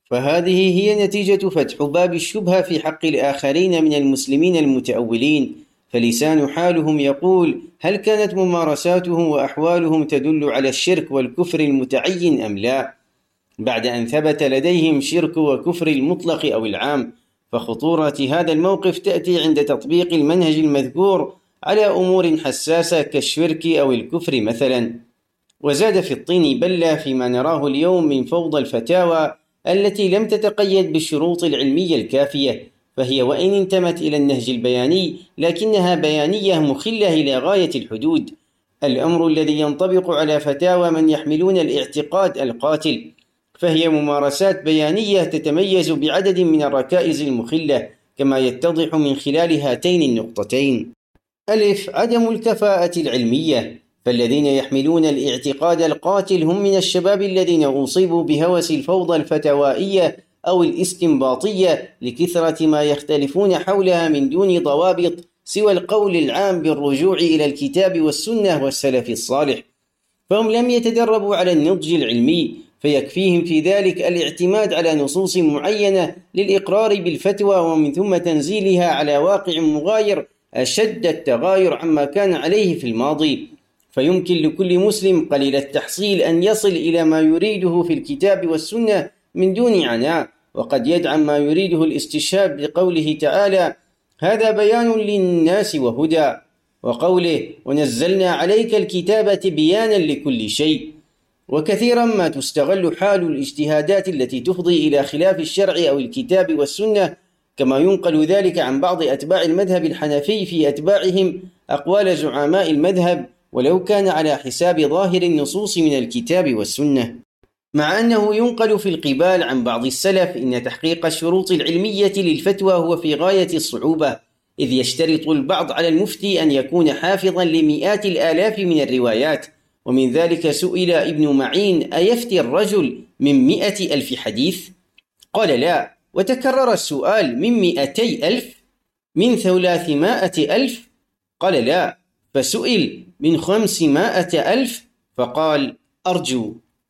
فهذه هي نتيجة فتح باب الشبهة في حق الآخرين من المسلمين المتأولين، فلسان حالهم يقول: هل كانت ممارساتهم وأحوالهم تدل على الشرك والكفر المتعين أم لا؟ بعد أن ثبت لديهم شرك وكفر المطلق أو العام. فخطورة هذا الموقف تأتي عند تطبيق المنهج المذكور على أمور حساسة كالشرك أو الكفر مثلا. وزاد في الطين بلة فيما نراه اليوم من فوضى الفتاوى التي لم تتقيد بالشروط العلمية الكافية، فهي وإن انتمت إلى النهج البياني لكنها بيانية مخلة إلى غاية الحدود، الأمر الذي ينطبق على فتاوى من يحملون الاعتقاد القاتل. فهي ممارسات بيانية تتميز بعدد من الركائز المخلة، كما يتضح من خلال هاتين النقطتين: ألف، عدم الكفاءة العلمية، فالذين يحملون الاعتقاد القاتل هم من الشباب الذين أصيبوا بهوس الفوضى الفتوائية أو الاستنباطية لكثرة ما يختلفون حولها من دون ضوابط سوى القول العام بالرجوع إلى الكتاب والسنة والسلف الصالح، فهم لم يتدربوا على النضج العلمي، فيكفيهم في ذلك الاعتماد على نصوص معينة للإقرار بالفتوى ومن ثم تنزيلها على واقع مغاير أشد التغاير عما كان عليه في الماضي. فيمكن لكل مسلم قليل التحصيل أن يصل إلى ما يريده في الكتاب والسنة من دون عناء، وقد يدعم ما يريده الاستشهاد بقوله تعالى: هذا بيان للناس وهدى، وقوله: ونزلنا عليك الكتاب بيانا لكل شيء. وكثيرا ما تستغل حال الاجتهادات التي تفضي إلى خلاف الشرع أو الكتاب والسنة، كما ينقل ذلك عن بعض أتباع المذهب الحنفي في أتباعهم أقوال زعماء المذهب ولو كان على حساب ظاهر النصوص من الكتاب والسنة. مع أنه ينقل في القبال عن بعض السلف إن تحقيق الشروط العلمية للفتوى هو في غاية الصعوبة، إذ يشترط البعض على المفتي أن يكون حافظا لمئات الآلاف من الروايات. ومن ذلك سئل ابن معين: أيفتي الرجل من مئة ألف حديث؟ قال: لا. وتكرر السؤال: من مئتي ألف؟ من ثلاثمائة ألف؟ قال: لا. فسئل: من خمسمائة ألف؟ فقال: أرجو.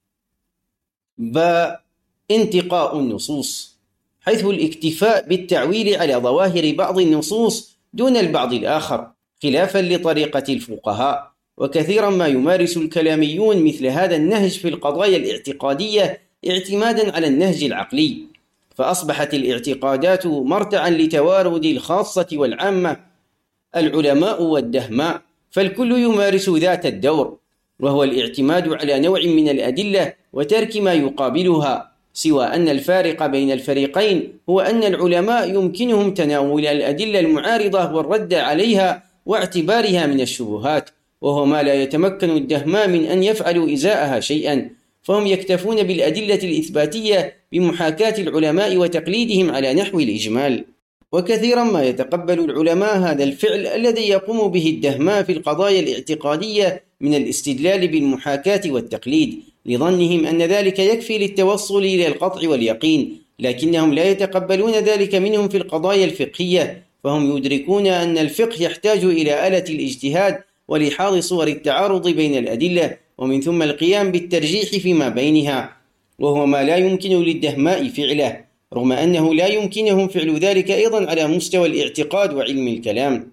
باء، انتقاء النصوص، حيث الاكتفاء بالتعويل على ظواهر بعض النصوص دون البعض الآخر، خلافا لطريقة الفقهاء. وكثيرا ما يمارس الكلاميون مثل هذا النهج في القضايا الاعتقادية اعتمادا على النهج العقلي، فأصبحت الاعتقادات مرتعا لتوارد الخاصة والعامة، العلماء والدهماء، فالكل يمارس ذات الدور، وهو الاعتماد على نوع من الأدلة وترك ما يقابلها، سوى أن الفارق بين الفريقين هو أن العلماء يمكنهم تناول الأدلة المعارضة والرد عليها واعتبارها من الشبهات، وهو ما لا يتمكن الدهماء من أن يفعلوا إزاءها شيئا، فهم يكتفون بالأدلة الإثباتية بمحاكاة العلماء وتقليدهم على نحو الإجمال. وكثيرا ما يتقبل العلماء هذا الفعل الذي يقوم به الدهماء في القضايا الاعتقادية من الاستدلال بالمحاكاة والتقليد، لظنهم أن ذلك يكفي للتوصل إلى القطع واليقين، لكنهم لا يتقبلون ذلك منهم في القضايا الفقهية، فهم يدركون أن الفقه يحتاج إلى آلة الاجتهاد ولحاظ صور التعارض بين الأدلة، ومن ثم القيام بالترجيح فيما بينها، وهو ما لا يمكن للدهماء فعله، رغم أنه لا يمكنهم فعل ذلك أيضا على مستوى الاعتقاد وعلم الكلام.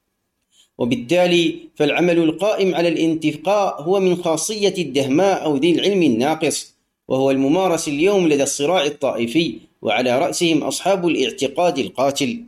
وبالتالي فالعمل القائم على الانتقاء هو من خاصية الدهماء أو ذي العلم الناقص، وهو الممارس اليوم لدى الصراع الطائفي، وعلى رأسهم أصحاب الاعتقاد القاتل.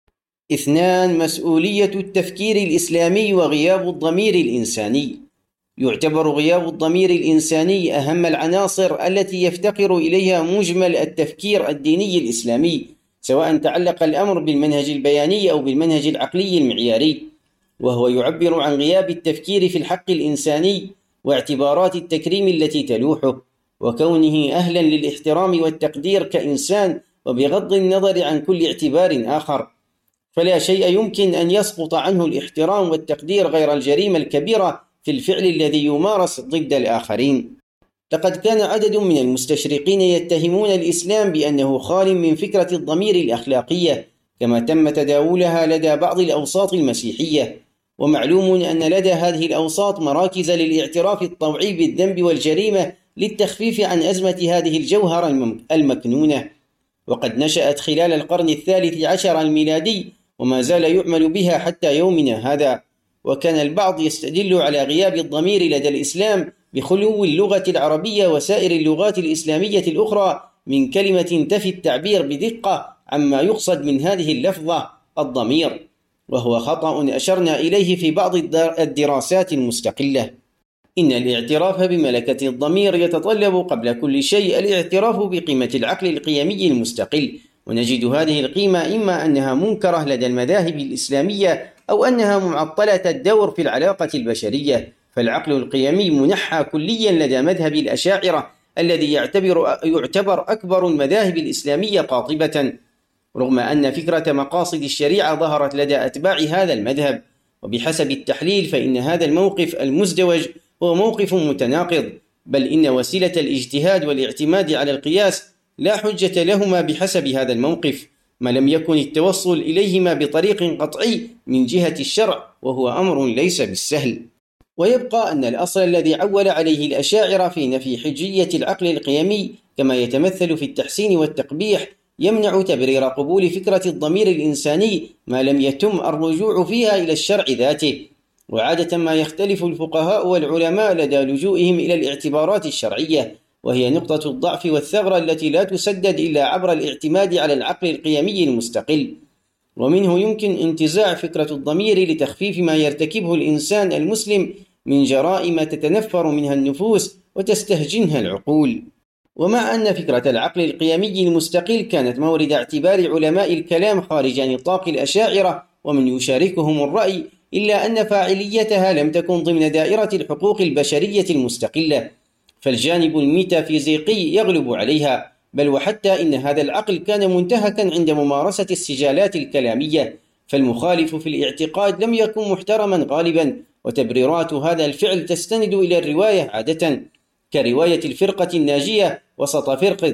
اثنان، مسؤولية التفكير الإسلامي وغياب الضمير الإنساني. يعتبر غياب الضمير الإنساني أهم العناصر التي يفتقر إليها مجمل التفكير الديني الإسلامي، سواء تعلق الأمر بالمنهج البياني أو بالمنهج العقلي المعياري، وهو يعبر عن غياب التفكير في الحق الإنساني واعتبارات التكريم التي تلوحه، وكونه أهلا للاحترام والتقدير كإنسان، وبغض النظر عن كل اعتبار آخر، فلا شيء يمكن أن يسقط عنه الاحترام والتقدير غير الجريمة الكبيرة في الفعل الذي يمارس ضد الآخرين. لقد كان عدد من المستشرقين يتهمون الإسلام بأنه خال من فكرة الضمير الأخلاقية، كما تم تداولها لدى بعض الأوساط المسيحية، ومعلوم أن لدى هذه الأوساط مراكز للاعتراف الطوعي بالذنب والجريمة للتخفيف عن أزمة هذه الجوهرة المكنونة، وقد نشأت خلال القرن الثالث عشر الميلادي، وما زال يعمل بها حتى يومنا هذا. وكان البعض يستدل على غياب الضمير لدى الإسلام بخلو اللغة العربية وسائر اللغات الإسلامية الأخرى من كلمة تفي التعبير بدقة عما يقصد من هذه اللفظة الضمير، وهو خطأ أشرنا إليه في بعض الدراسات المستقلة. إن الاعتراف بملكة الضمير يتطلب قبل كل شيء الاعتراف بقيمة العقل القيمي المستقل، ونجد هذه القيمة إما أنها منكرة لدى المذاهب الإسلامية أو أنها معطلة الدور في العلاقة البشرية، فالعقل القيمي منحى كليا لدى مذهب الأشاعرة الذي يعتبر, يعتبر أكبر المذاهب الإسلامية قاطبة، رغم أن فكرة مقاصد الشريعة ظهرت لدى أتباع هذا المذهب. وبحسب التحليل فإن هذا الموقف المزدوج هو موقف متناقض، بل إن وسيلة الاجتهاد والاعتماد على القياس لا حجة لهما بحسب هذا الموقف، ما لم يكن التوصل إليهما بطريق قطعي من جهة الشرع، وهو أمر ليس بالسهل. ويبقى أن الأصل الذي عول عليه الأشاعرة في نفي حجية العقل القيمي كما يتمثل في التحسين والتقبيح يمنع تبرير قبول فكرة الضمير الإنساني ما لم يتم الرجوع فيها إلى الشرع ذاته. وعادة ما يختلف الفقهاء والعلماء لدى لجوئهم إلى الاعتبارات الشرعية، وهي نقطة الضعف والثغرة التي لا تسدد إلا عبر الاعتماد على العقل القيمي المستقل، ومنه يمكن انتزاع فكرة الضمير لتخفيف ما يرتكبه الإنسان المسلم من جرائم تتنفر منها النفوس وتستهجنها العقول. ومع أن فكرة العقل القيمي المستقل كانت مورد اعتبار علماء الكلام خارج نطاق الأشاعرة ومن يشاركهم الرأي، إلا أن فاعليتها لم تكن ضمن دائرة الحقوق البشرية المستقلة، فالجانب الميتافيزيقي يغلب عليها، بل وحتى إن هذا العقل كان منتهكا عند ممارسة السجالات الكلامية، فالمخالف في الاعتقاد لم يكن محترما غالبا، وتبريرات هذا الفعل تستند إلى الرواية عادة، كرواية الفرقة الناجية وسط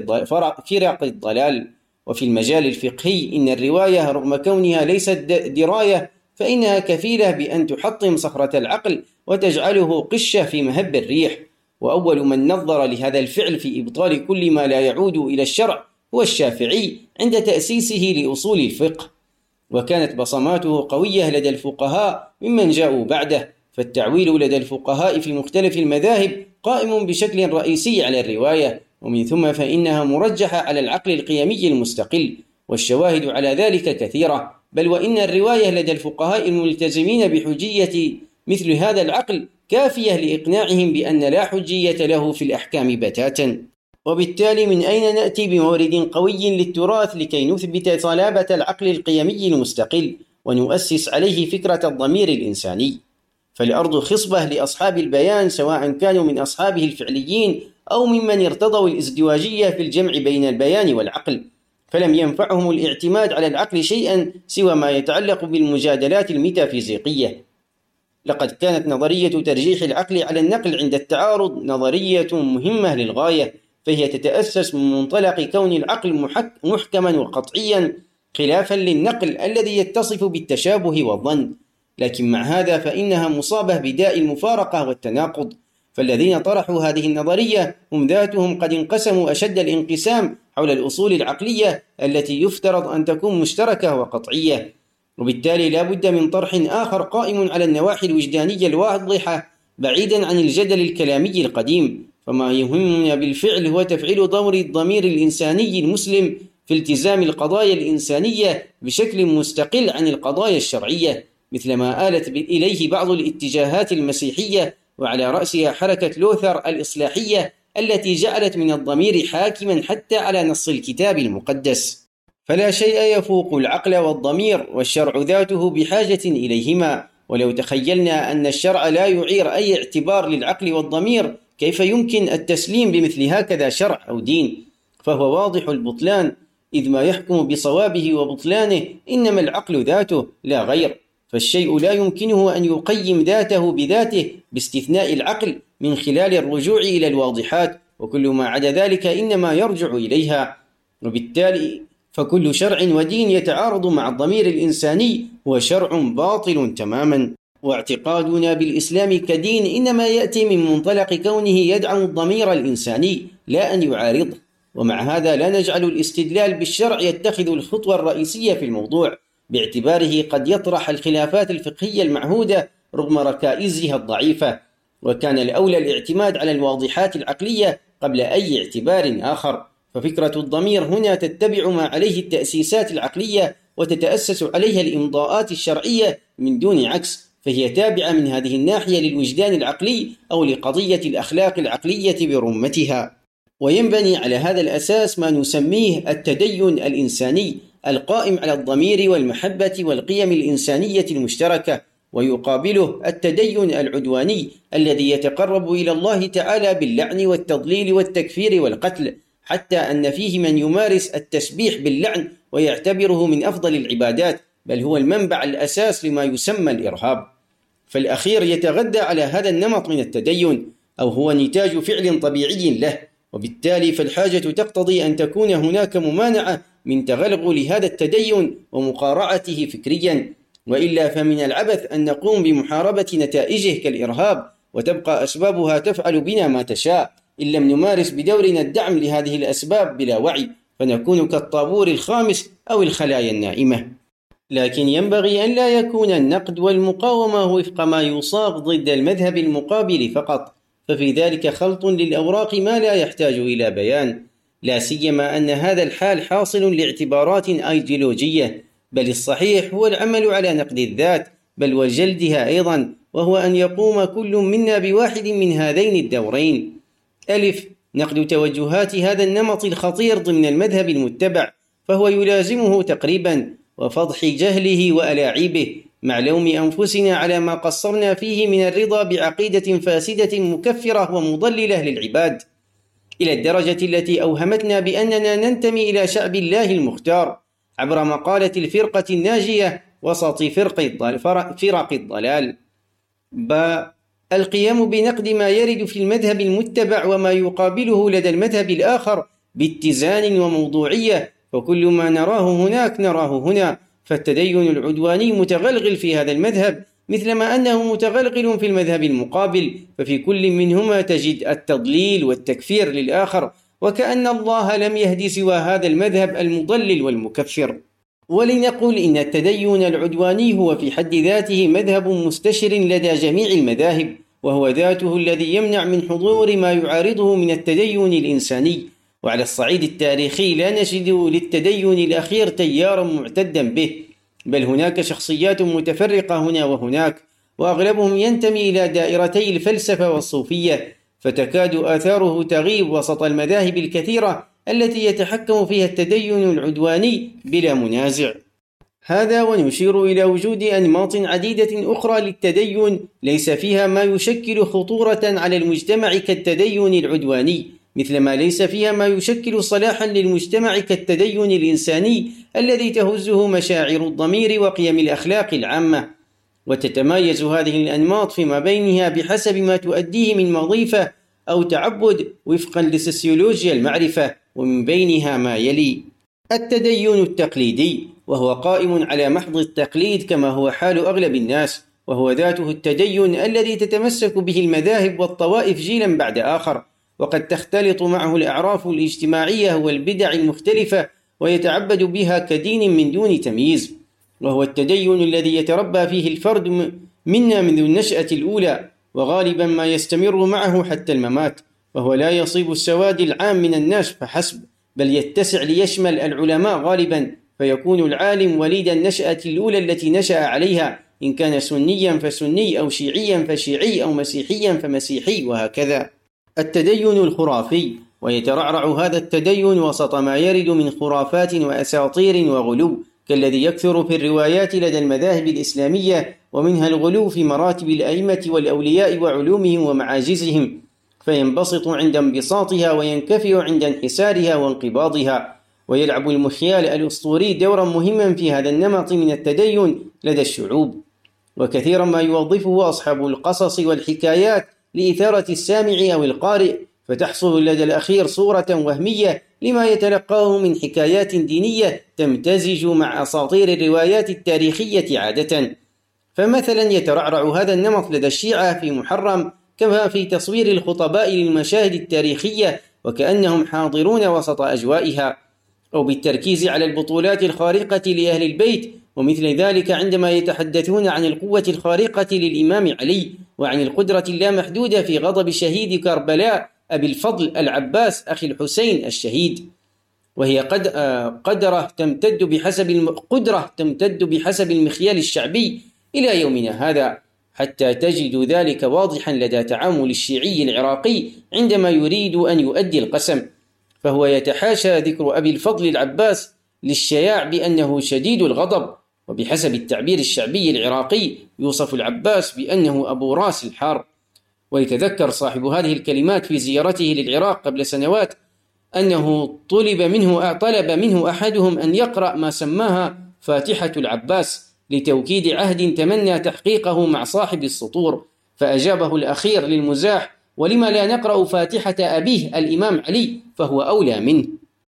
فرق الضلال. وفي المجال الفقهي إن الرواية رغم كونها ليست دراية فإنها كفيلة بأن تحطم صخرة العقل وتجعله قشة في مهب الريح، وأول من نظر لهذا الفعل في إبطال كل ما لا يعود إلى الشرع هو الشافعي عند تأسيسه لأصول الفقه، وكانت بصماته قوية لدى الفقهاء ممن جاءوا بعده، فالتعويل لدى الفقهاء في مختلف المذاهب قائم بشكل رئيسي على الرواية، ومن ثم فإنها مرجحة على العقل القيمي المستقل، والشواهد على ذلك كثيرة، بل وإن الرواية لدى الفقهاء الملتزمين بحجية مثل هذا العقل كافية لإقناعهم بأن لا حجية له في الأحكام بتاتا. وبالتالي من أين نأتي بمورد قوي للتراث لكي نثبت صلابة العقل القيمي المستقل ونؤسس عليه فكرة الضمير الإنساني؟ فالأرض خصبة لأصحاب البيان، سواء كانوا من أصحابه الفعليين أو ممن ارتضوا الازدواجية في الجمع بين البيان والعقل، فلم ينفعهم الاعتماد على العقل شيئا سوى ما يتعلق بالمجادلات الميتافيزيقية. لقد كانت نظرية ترجيح العقل على النقل عند التعارض نظرية مهمة للغاية، فهي تتأسس من منطلق كون العقل محكما وقطعيا خلافا للنقل الذي يتصف بالتشابه والظن. لكن مع هذا فإنها مصابة بداء المفارقة والتناقض، فالذين طرحوا هذه النظرية هم ذاتهم قد انقسموا أشد الانقسام حول الأصول العقلية التي يفترض أن تكون مشتركة وقطعية، وبالتالي لا بد من طرح آخر قائم على النواحي الوجدانية الواضحة بعيدا عن الجدل الكلامي القديم. فما يهمنا بالفعل هو تفعيل دور الضمير الإنساني المسلم في التزام القضايا الإنسانية بشكل مستقل عن القضايا الشرعية، مثل ما آلت إليه بعض الاتجاهات المسيحية، وعلى رأسها حركة لوثر الإصلاحية التي جعلت من الضمير حاكما حتى على نص الكتاب المقدس. فلا شيء يفوق العقل والضمير، والشرع ذاته بحاجة إليهما. ولو تخيلنا أن الشرع لا يعير أي اعتبار للعقل والضمير، كيف يمكن التسليم بمثل هكذا شرع أو دين؟ فهو واضح البطلان، إذ ما يحكم بصوابه وبطلانه إنما العقل ذاته لا غير، فالشيء لا يمكنه أن يقيم ذاته بذاته باستثناء العقل من خلال الرجوع إلى الواضحات، وكل ما عدا ذلك إنما يرجع إليها. وبالتالي فكل شرع ودين يتعارض مع الضمير الإنساني هو شرع باطل تماما. واعتقادنا بالإسلام كدين إنما يأتي من منطلق كونه يدعم الضمير الإنساني لا أن يعارضه، ومع هذا لا نجعل الاستدلال بالشرع يتخذ الخطوة الرئيسية في الموضوع، باعتباره قد يطرح الخلافات الفقهية المعهودة رغم ركائزها الضعيفة، وكان الأولى الاعتماد على الواضحات العقلية قبل أي اعتبار آخر. ففكرة الضمير هنا تتبع ما عليه التأسيسات العقلية وتتأسس عليها الإمضاءات الشرعية من دون عكس، فهي تابعة من هذه الناحية للوجدان العقلي أو لقضية الأخلاق العقلية برمتها. وينبني على هذا الأساس ما نسميه التدين الإنساني القائم على الضمير والمحبة والقيم الإنسانية المشتركة، ويقابله التدين العدواني الذي يتقرب إلى الله تعالى باللعن والتضليل والتكفير والقتل، حتى أن فيه من يمارس التسبيح باللعن ويعتبره من أفضل العبادات، بل هو المنبع الأساس لما يسمى الإرهاب. فالأخير يتغذى على هذا النمط من التدين، أو هو نتاج فعل طبيعي له، وبالتالي فالحاجة تقتضي أن تكون هناك ممانعة من تغلغل هذا التدين ومقارعته فكريا، وإلا فمن العبث أن نقوم بمحاربة نتائجه كالإرهاب وتبقى أسبابها تفعل بنا ما تشاء، إن لم نمارس بدورنا الدعم لهذه الأسباب بلا وعي، فنكون كالطابور الخامس أو الخلايا النائمة. لكن ينبغي أن لا يكون النقد والمقاومة وفق ما يصاغ ضد المذهب المقابل فقط، ففي ذلك خلط للأوراق ما لا يحتاج إلى بيان، لا سيما أن هذا الحال حاصل لاعتبارات أيديولوجية، بل الصحيح هو العمل على نقد الذات بل وجلدها أيضا، وهو أن يقوم كل منا بواحد من هذين الدورين: ألف، نقد توجهات هذا النمط الخطير ضمن المذهب المتبع، فهو يلازمه تقريبا، وفضح جهله وألاعيبه، مع لوم أنفسنا على ما قصرنا فيه من الرضا بعقيدة فاسدة مكفرة ومضللة للعباد، إلى الدرجة التي أوهمتنا بأننا ننتمي إلى شعب الله المختار عبر مقالة الفرقة الناجية وسط فرق الضلال. ب. القيام بنقد ما يرد في المذهب المتبع وما يقابله لدى المذهب الآخر باتزان وموضوعية، فكل ما نراه هناك نراه هنا، فالتدين العدواني متغلغل في هذا المذهب مثلما أنه متغلغل في المذهب المقابل، ففي كل منهما تجد التضليل والتكفير للآخر، وكأن الله لم يهدي سوى هذا المذهب المضلل والمكفر. ولنقل إن التدين العدواني هو في حد ذاته مذهب مستشر لدى جميع المذاهب، وهو ذاته الذي يمنع من حضور ما يعارضه من التدين الإنساني. وعلى الصعيد التاريخي لا نجد للتدين الأخير تيارا معتدا به، بل هناك شخصيات متفرقة هنا وهناك، وأغلبهم ينتمي إلى دائرتي الفلسفة والصوفية، فتكاد آثاره تغيب وسط المذاهب الكثيرة التي يتحكم فيها التدين العدواني بلا منازع. هذا ونشير إلى وجود أنماط عديدة أخرى للتدين ليس فيها ما يشكل خطورة على المجتمع كالتدين العدواني، مثل ما ليس فيها ما يشكل صلاحا للمجتمع كالتدين الإنساني الذي تهزه مشاعر الضمير وقيم الأخلاق العامة. وتتميز هذه الأنماط فيما بينها بحسب ما تؤديه من وظيفة أو تعبد وفقا لسوسيولوجيا المعرفة، ومن بينها ما يلي: التدين التقليدي، وهو قائم على محض التقليد كما هو حال أغلب الناس، وهو ذاته التدين الذي تتمسك به المذاهب والطوائف جيلا بعد آخر، وقد تختلط معه الأعراف الاجتماعية والبدع المختلفة ويتعبد بها كدين من دون تمييز. وهو التدين الذي يتربى فيه الفرد منا منذ النشأة الأولى، وغالبا ما يستمر معه حتى الممات، وهو لا يصيب السواد العام من الناس فحسب، بل يتسع ليشمل العلماء غالبا، فيكون العالم وليد النشأة الأولى التي نشأ عليها، إن كان سنيا فسني، أو شيعيا فشيعي، أو مسيحيا فمسيحي، وهكذا. التدين الخرافي، ويترعرع هذا التدين وسط ما يرد من خرافات وأساطير وغلو، كالذي يكثر في الروايات لدى المذاهب الإسلامية، ومنها الغلو في مراتب الأئمة والأولياء وعلومهم ومعاجزهم، فينبسط عند انبساطها وينكفئ عند انحسارها وانقباضها. ويلعب المخيال الأسطوري دورا مهما في هذا النمط من التدين لدى الشعوب، وكثيرا ما يوظفه أصحاب القصص والحكايات لإثارة السامع أو القارئ، فتحصل لدى الأخير صورة وهمية لما يتلقاه من حكايات دينية تمتزج مع أساطير الروايات التاريخية عادة. فمثلا يترعرع هذا النمط لدى الشيعة في محرم، كما في تصوير الخطباء للمشاهد التاريخية وكأنهم حاضرون وسط أجوائها، أو بالتركيز على البطولات الخارقة لأهل البيت، ومثل ذلك عندما يتحدثون عن القوة الخارقة للإمام علي، وعن القدرة اللامحدودة في غضب شهيد كربلاء أبي الفضل العباس أخي الحسين الشهيد. وهي قد قدرة تمتد بحسب قدرة تمتد بحسب المخيال الشعبي إلى يومنا هذا، حتى تجد ذلك واضحا لدى تعامل الشيعي العراقي عندما يريد أن يؤدي القسم، فهو يتحاشى ذكر أبي الفضل العباس للشياع بأنه شديد الغضب، وبحسب التعبير الشعبي العراقي يوصف العباس بأنه أبو راس الحار. ويتذكر صاحب هذه الكلمات في زيارته للعراق قبل سنوات أنه طلب منه طلب منه أحدهم أن يقرأ ما سماها فاتحة العباس لتوكيد عهد تمنى تحقيقه مع صاحب السطور، فأجابه الأخير للمزاح: ولما لا نقرأ فاتحة أبيه الإمام علي فهو أولى منه.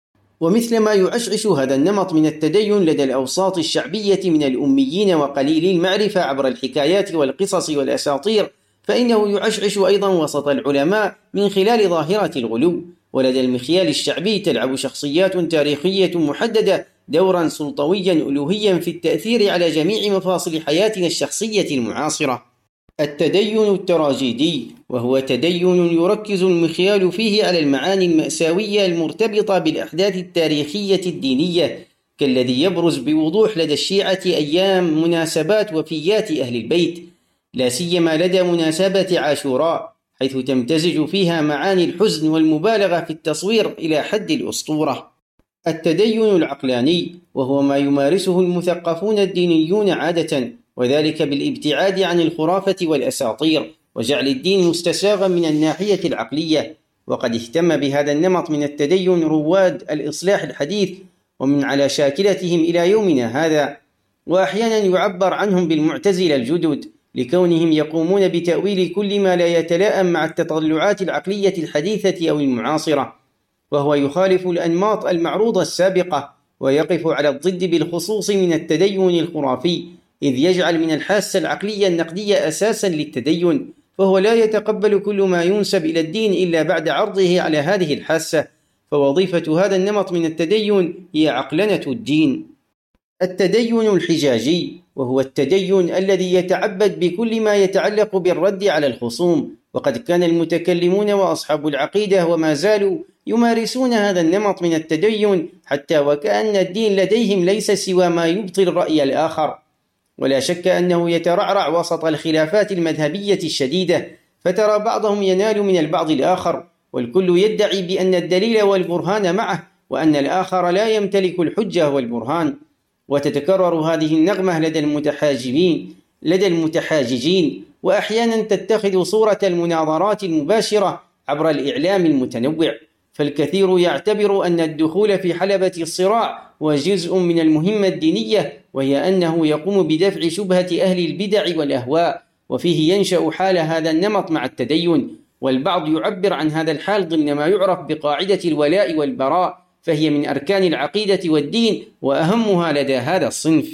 ومثل ما يعشعش هذا النمط من التدين لدى الأوساط الشعبية من الأميين وقليلي المعرفة عبر الحكايات والقصص والأساطير، فإنه يعشعش أيضا وسط العلماء من خلال ظاهرة الغلو. ولدى المخيال الشعبي تلعب شخصيات تاريخية محددة دورا سلطويا ألوهيا في التأثير على جميع مفاصل حياتنا الشخصية المعاصرة. التدين التراجيدي، وهو تدين يركز المخيال فيه على المعاني المأساوية المرتبطة بالأحداث التاريخية الدينية، كالذي يبرز بوضوح لدى الشيعة أيام مناسبات وفيات أهل البيت، لا سيما لدى مناسبة عاشوراء، حيث تمتزج فيها معاني الحزن والمبالغة في التصوير إلى حد الأسطورة. التدين العقلاني، وهو ما يمارسه المثقفون الدينيون عادة، وذلك بالابتعاد عن الخرافة والأساطير، وجعل الدين مستساغا من الناحية العقلية. وقد اهتم بهذا النمط من التدين رواد الإصلاح الحديث، ومن على شاكلتهم إلى يومنا هذا، وأحيانا يعبر عنهم بالمعتزلة الجدد، لكونهم يقومون بتأويل كل ما لا يتلائم مع التطلعات العقلية الحديثة أو المعاصرة، وهو يخالف الأنماط المعروضة السابقة، ويقف على الضد بالخصوص من التدين الخرافي، إذ يجعل من الحاسة العقلية النقدية أساسا للتدين، فهو لا يتقبل كل ما ينسب إلى الدين إلا بعد عرضه على هذه الحاسة، فوظيفة هذا النمط من التدين هي عقلنة الدين. التدين الحجاجي، وهو التدين الذي يتعبد بكل ما يتعلق بالرد على الخصوم، وقد كان المتكلمون وأصحاب العقيدة وما زالوا يمارسون هذا النمط من التدين، حتى وكأن الدين لديهم ليس سوى ما يبطل رأي الآخر. ولا شك أنه يترعرع وسط الخلافات المذهبية الشديدة، فترى بعضهم ينال من البعض الآخر، والكل يدعي بأن الدليل والبرهان معه، وأن الآخر لا يمتلك الحجة والبرهان. وتتكرر هذه النغمة لدى المتحاجبين لدى المتحاججين، وأحيانا تتخذ صورة المناظرات المباشرة عبر الإعلام المتنوع، فالكثير يعتبر أن الدخول في حلبة الصراع هو جزء من المهمة الدينية، وهي أنه يقوم بدفع شبهة أهل البدع والأهواء، وفيه ينشأ حال هذا النمط مع التدين. والبعض يعبر عن هذا الحال ضمن ما يعرف بقاعدة الولاء والبراء، فهي من أركان العقيدة والدين وأهمها لدى هذا الصنف.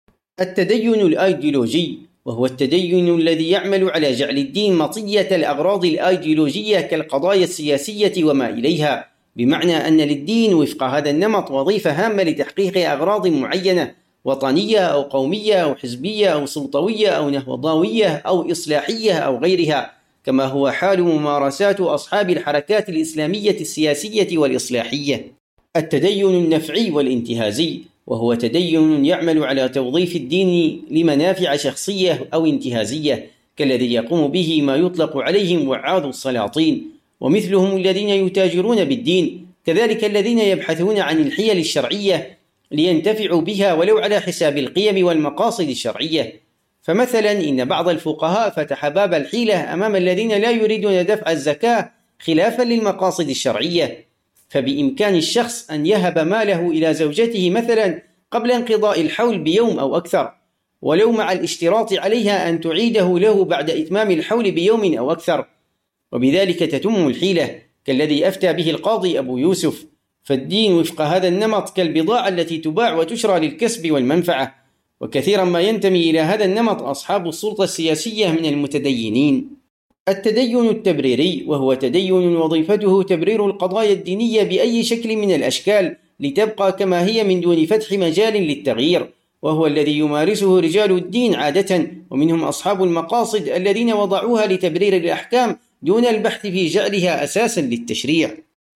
التدين الأيديولوجي، وهو التدين الذي يعمل على جعل الدين مطية الأغراض الأيديولوجية كالقضايا السياسية وما إليها، بمعنى أن للدين وفق هذا النمط وظيفة هامة لتحقيق أغراض معينة وطنية أو قومية أو حزبية أو سلطوية أو نهضوية أو إصلاحية أو غيرها، كما هو حال ممارسات أصحاب الحركات الإسلامية السياسية والإصلاحية. التدين النفعي والانتهازي، وهو تدين يعمل على توظيف الدين لمنافع شخصية أو انتهازية، كالذي يقوم به ما يطلق عليهم وعاظ السلاطين، ومثلهم الذين يتاجرون بالدين، كذلك الذين يبحثون عن الحيل الشرعية لينتفعوا بها ولو على حساب القيم والمقاصد الشرعية. فمثلا إن بعض الفقهاء فتح باب الحيلة أمام الذين لا يريدون دفع الزكاة خلافا للمقاصد الشرعية، فبإمكان الشخص أن يهب ماله إلى زوجته مثلا قبل انقضاء الحول بيوم أو أكثر، ولو مع الاشتراط عليها أن تعيده له بعد إتمام الحول بيوم أو أكثر، وبذلك تتم الحيلة كالذي أفتى به القاضي أبو يوسف. فالدين وفق هذا النمط كالبضاعة التي تباع وتشرى للكسب والمنفعة، وكثيرا ما ينتمي إلى هذا النمط أصحاب السلطة السياسية من المتدينين. التدين التبريري، وهو تدين وظيفته تبرير القضايا الدينية بأي شكل من الأشكال لتبقى كما هي من دون فتح مجال للتغيير، وهو الذي يمارسه رجال الدين عادة، ومنهم أصحاب المقاصد الذين وضعوها لتبرير الأحكام دون البحث في جعلها أساسا للتشريع.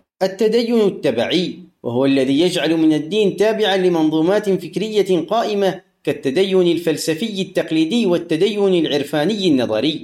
التدين التبعي، وهو الذي يجعل من الدين تابعا لمنظومات فكرية قائمة كالتدين الفلسفي التقليدي والتدين العرفاني النظري.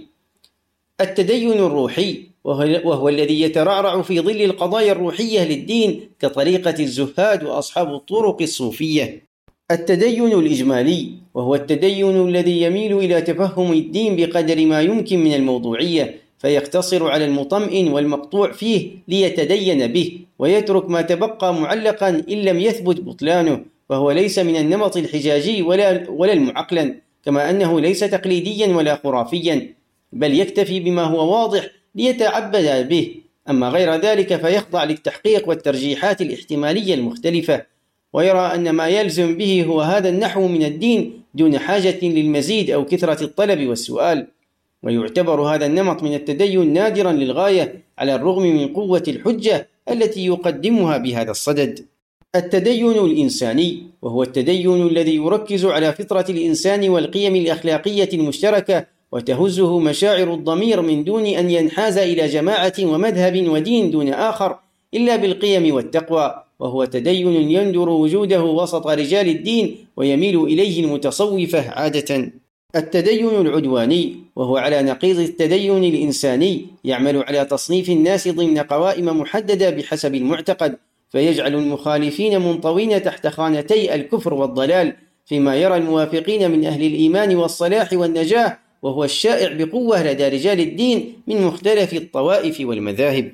التدين الروحي، وهو الذي يترعرع في ظل القضايا الروحية للدين كطريقة الزهاد وأصحاب الطرق الصوفية. التدين الإجمالي، وهو التدين الذي يميل إلى تفهم الدين بقدر ما يمكن من الموضوعية، فيقتصر على المطمئن والمقطوع فيه ليتدين به، ويترك ما تبقى معلقا إن لم يثبت بطلانه، فهو ليس من النمط الحجاجي ولا, ولا المعقلا، كما أنه ليس تقليديا ولا خرافيا، بل يكتفي بما هو واضح ليتعبد به، أما غير ذلك فيخضع للتحقيق والترجيحات الاحتمالية المختلفة، ويرى أن ما يلزم به هو هذا النحو من الدين دون حاجة للمزيد أو كثرة الطلب والسؤال. ويعتبر هذا النمط من التدين نادرا للغاية على الرغم من قوة الحجة التي يقدمها بهذا الصدد. التدين الإنساني، وهو التدين الذي يركز على فطرة الإنسان والقيم الأخلاقية المشتركة وتهزه مشاعر الضمير من دون أن ينحاز إلى جماعة ومذهب ودين دون آخر إلا بالقيم والتقوى، وهو تدين يندر وجوده وسط رجال الدين ويميل إليه المتصوفة عادة. التدين العدواني، وهو على نقيض التدين الإنساني، يعمل على تصنيف الناس ضمن قوائم محددة بحسب المعتقد، فيجعل المخالفين منطوين تحت خانتي الكفر والضلال، فيما يرى الموافقين من أهل الإيمان والصلاح والنجاة، وهو الشائع بقوة لدى رجال الدين من مختلف الطوائف والمذاهب.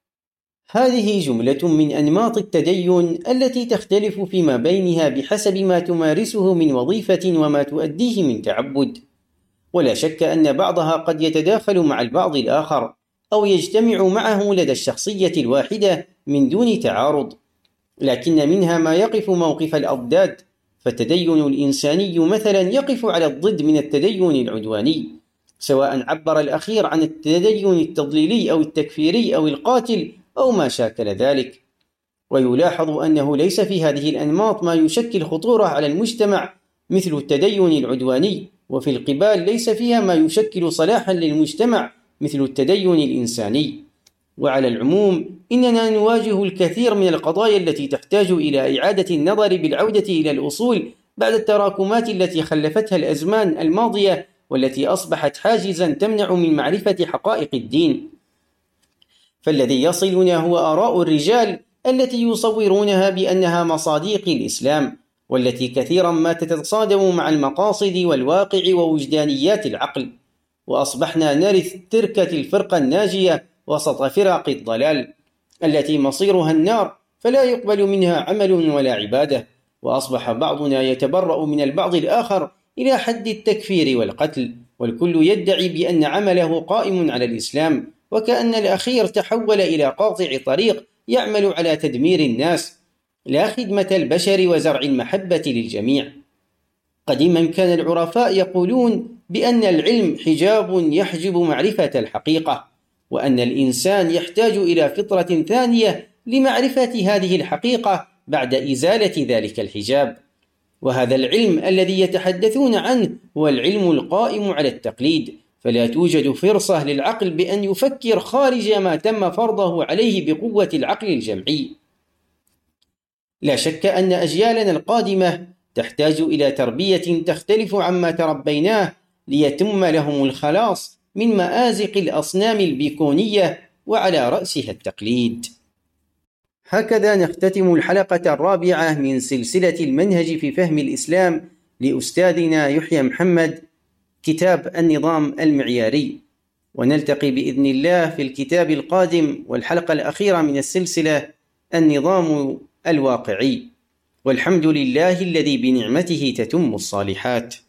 هذه جملة من أنماط التدين التي تختلف فيما بينها بحسب ما تمارسه من وظيفة وما تؤديه من تعبد، ولا شك أن بعضها قد يتداخل مع البعض الآخر أو يجتمع معه لدى الشخصية الواحدة من دون تعارض، لكن منها ما يقف موقف الأضداد، فالتدين الإنساني مثلا يقف على الضد من التدين العدواني، سواء عبر الأخير عن التدين التضليلي أو التكفيري أو القاتل أو ما شاكل ذلك. ويلاحظ أنه ليس في هذه الأنماط ما يشكل خطورة على المجتمع مثل التدين العدواني، وفي القبال ليس فيها ما يشكل صلاحا للمجتمع مثل التدين الإنساني. وعلى العموم إننا نواجه الكثير من القضايا التي تحتاج إلى إعادة النظر بالعودة إلى الأصول بعد التراكمات التي خلفتها الأزمان الماضية، والتي أصبحت حاجزا تمنع من معرفة حقائق الدين. فالذي يصلنا هو آراء الرجال التي يصورونها بأنها مصادق الإسلام، والتي كثيرا ما تتصادم مع المقاصد والواقع ووجدانيات العقل، وأصبحنا نرث تركة الفرقة الناجية وسط فرق الضلال التي مصيرها النار، فلا يقبل منها عمل ولا عبادة. وأصبح بعضنا يتبرأ من البعض الآخر إلى حد التكفير والقتل، والكل يدعي بأن عمله قائم على الإسلام، وكأن الأخير تحول إلى قاطع طريق يعمل على تدمير الناس لا خدمة البشر وزرع المحبة للجميع. قديما كان العرفاء يقولون بأن العلم حجاب يحجب معرفة الحقيقة، وأن الإنسان يحتاج إلى فطرة ثانية لمعرفة هذه الحقيقة بعد إزالة ذلك الحجاب. وهذا العلم الذي يتحدثون عنه هو العلم القائم على التقليد، فلا توجد فرصة للعقل بأن يفكر خارج ما تم فرضه عليه بقوة العقل الجمعي. لا شك أن أجيالنا القادمة تحتاج إلى تربية تختلف عما تربيناه ليتم لهم الخلاص من مآزق الأصنام البيكونية وعلى رأسها التقليد. هكذا نختتم الحلقة الرابعة من سلسلة المنهج في فهم الإسلام لأستاذنا يحيى محمد، كتاب النظام المعياري، ونلتقي بإذن الله في الكتاب القادم والحلقة الأخيرة من السلسلة، النظام الواقعي. والحمد لله الذي بنعمته تتم الصالحات.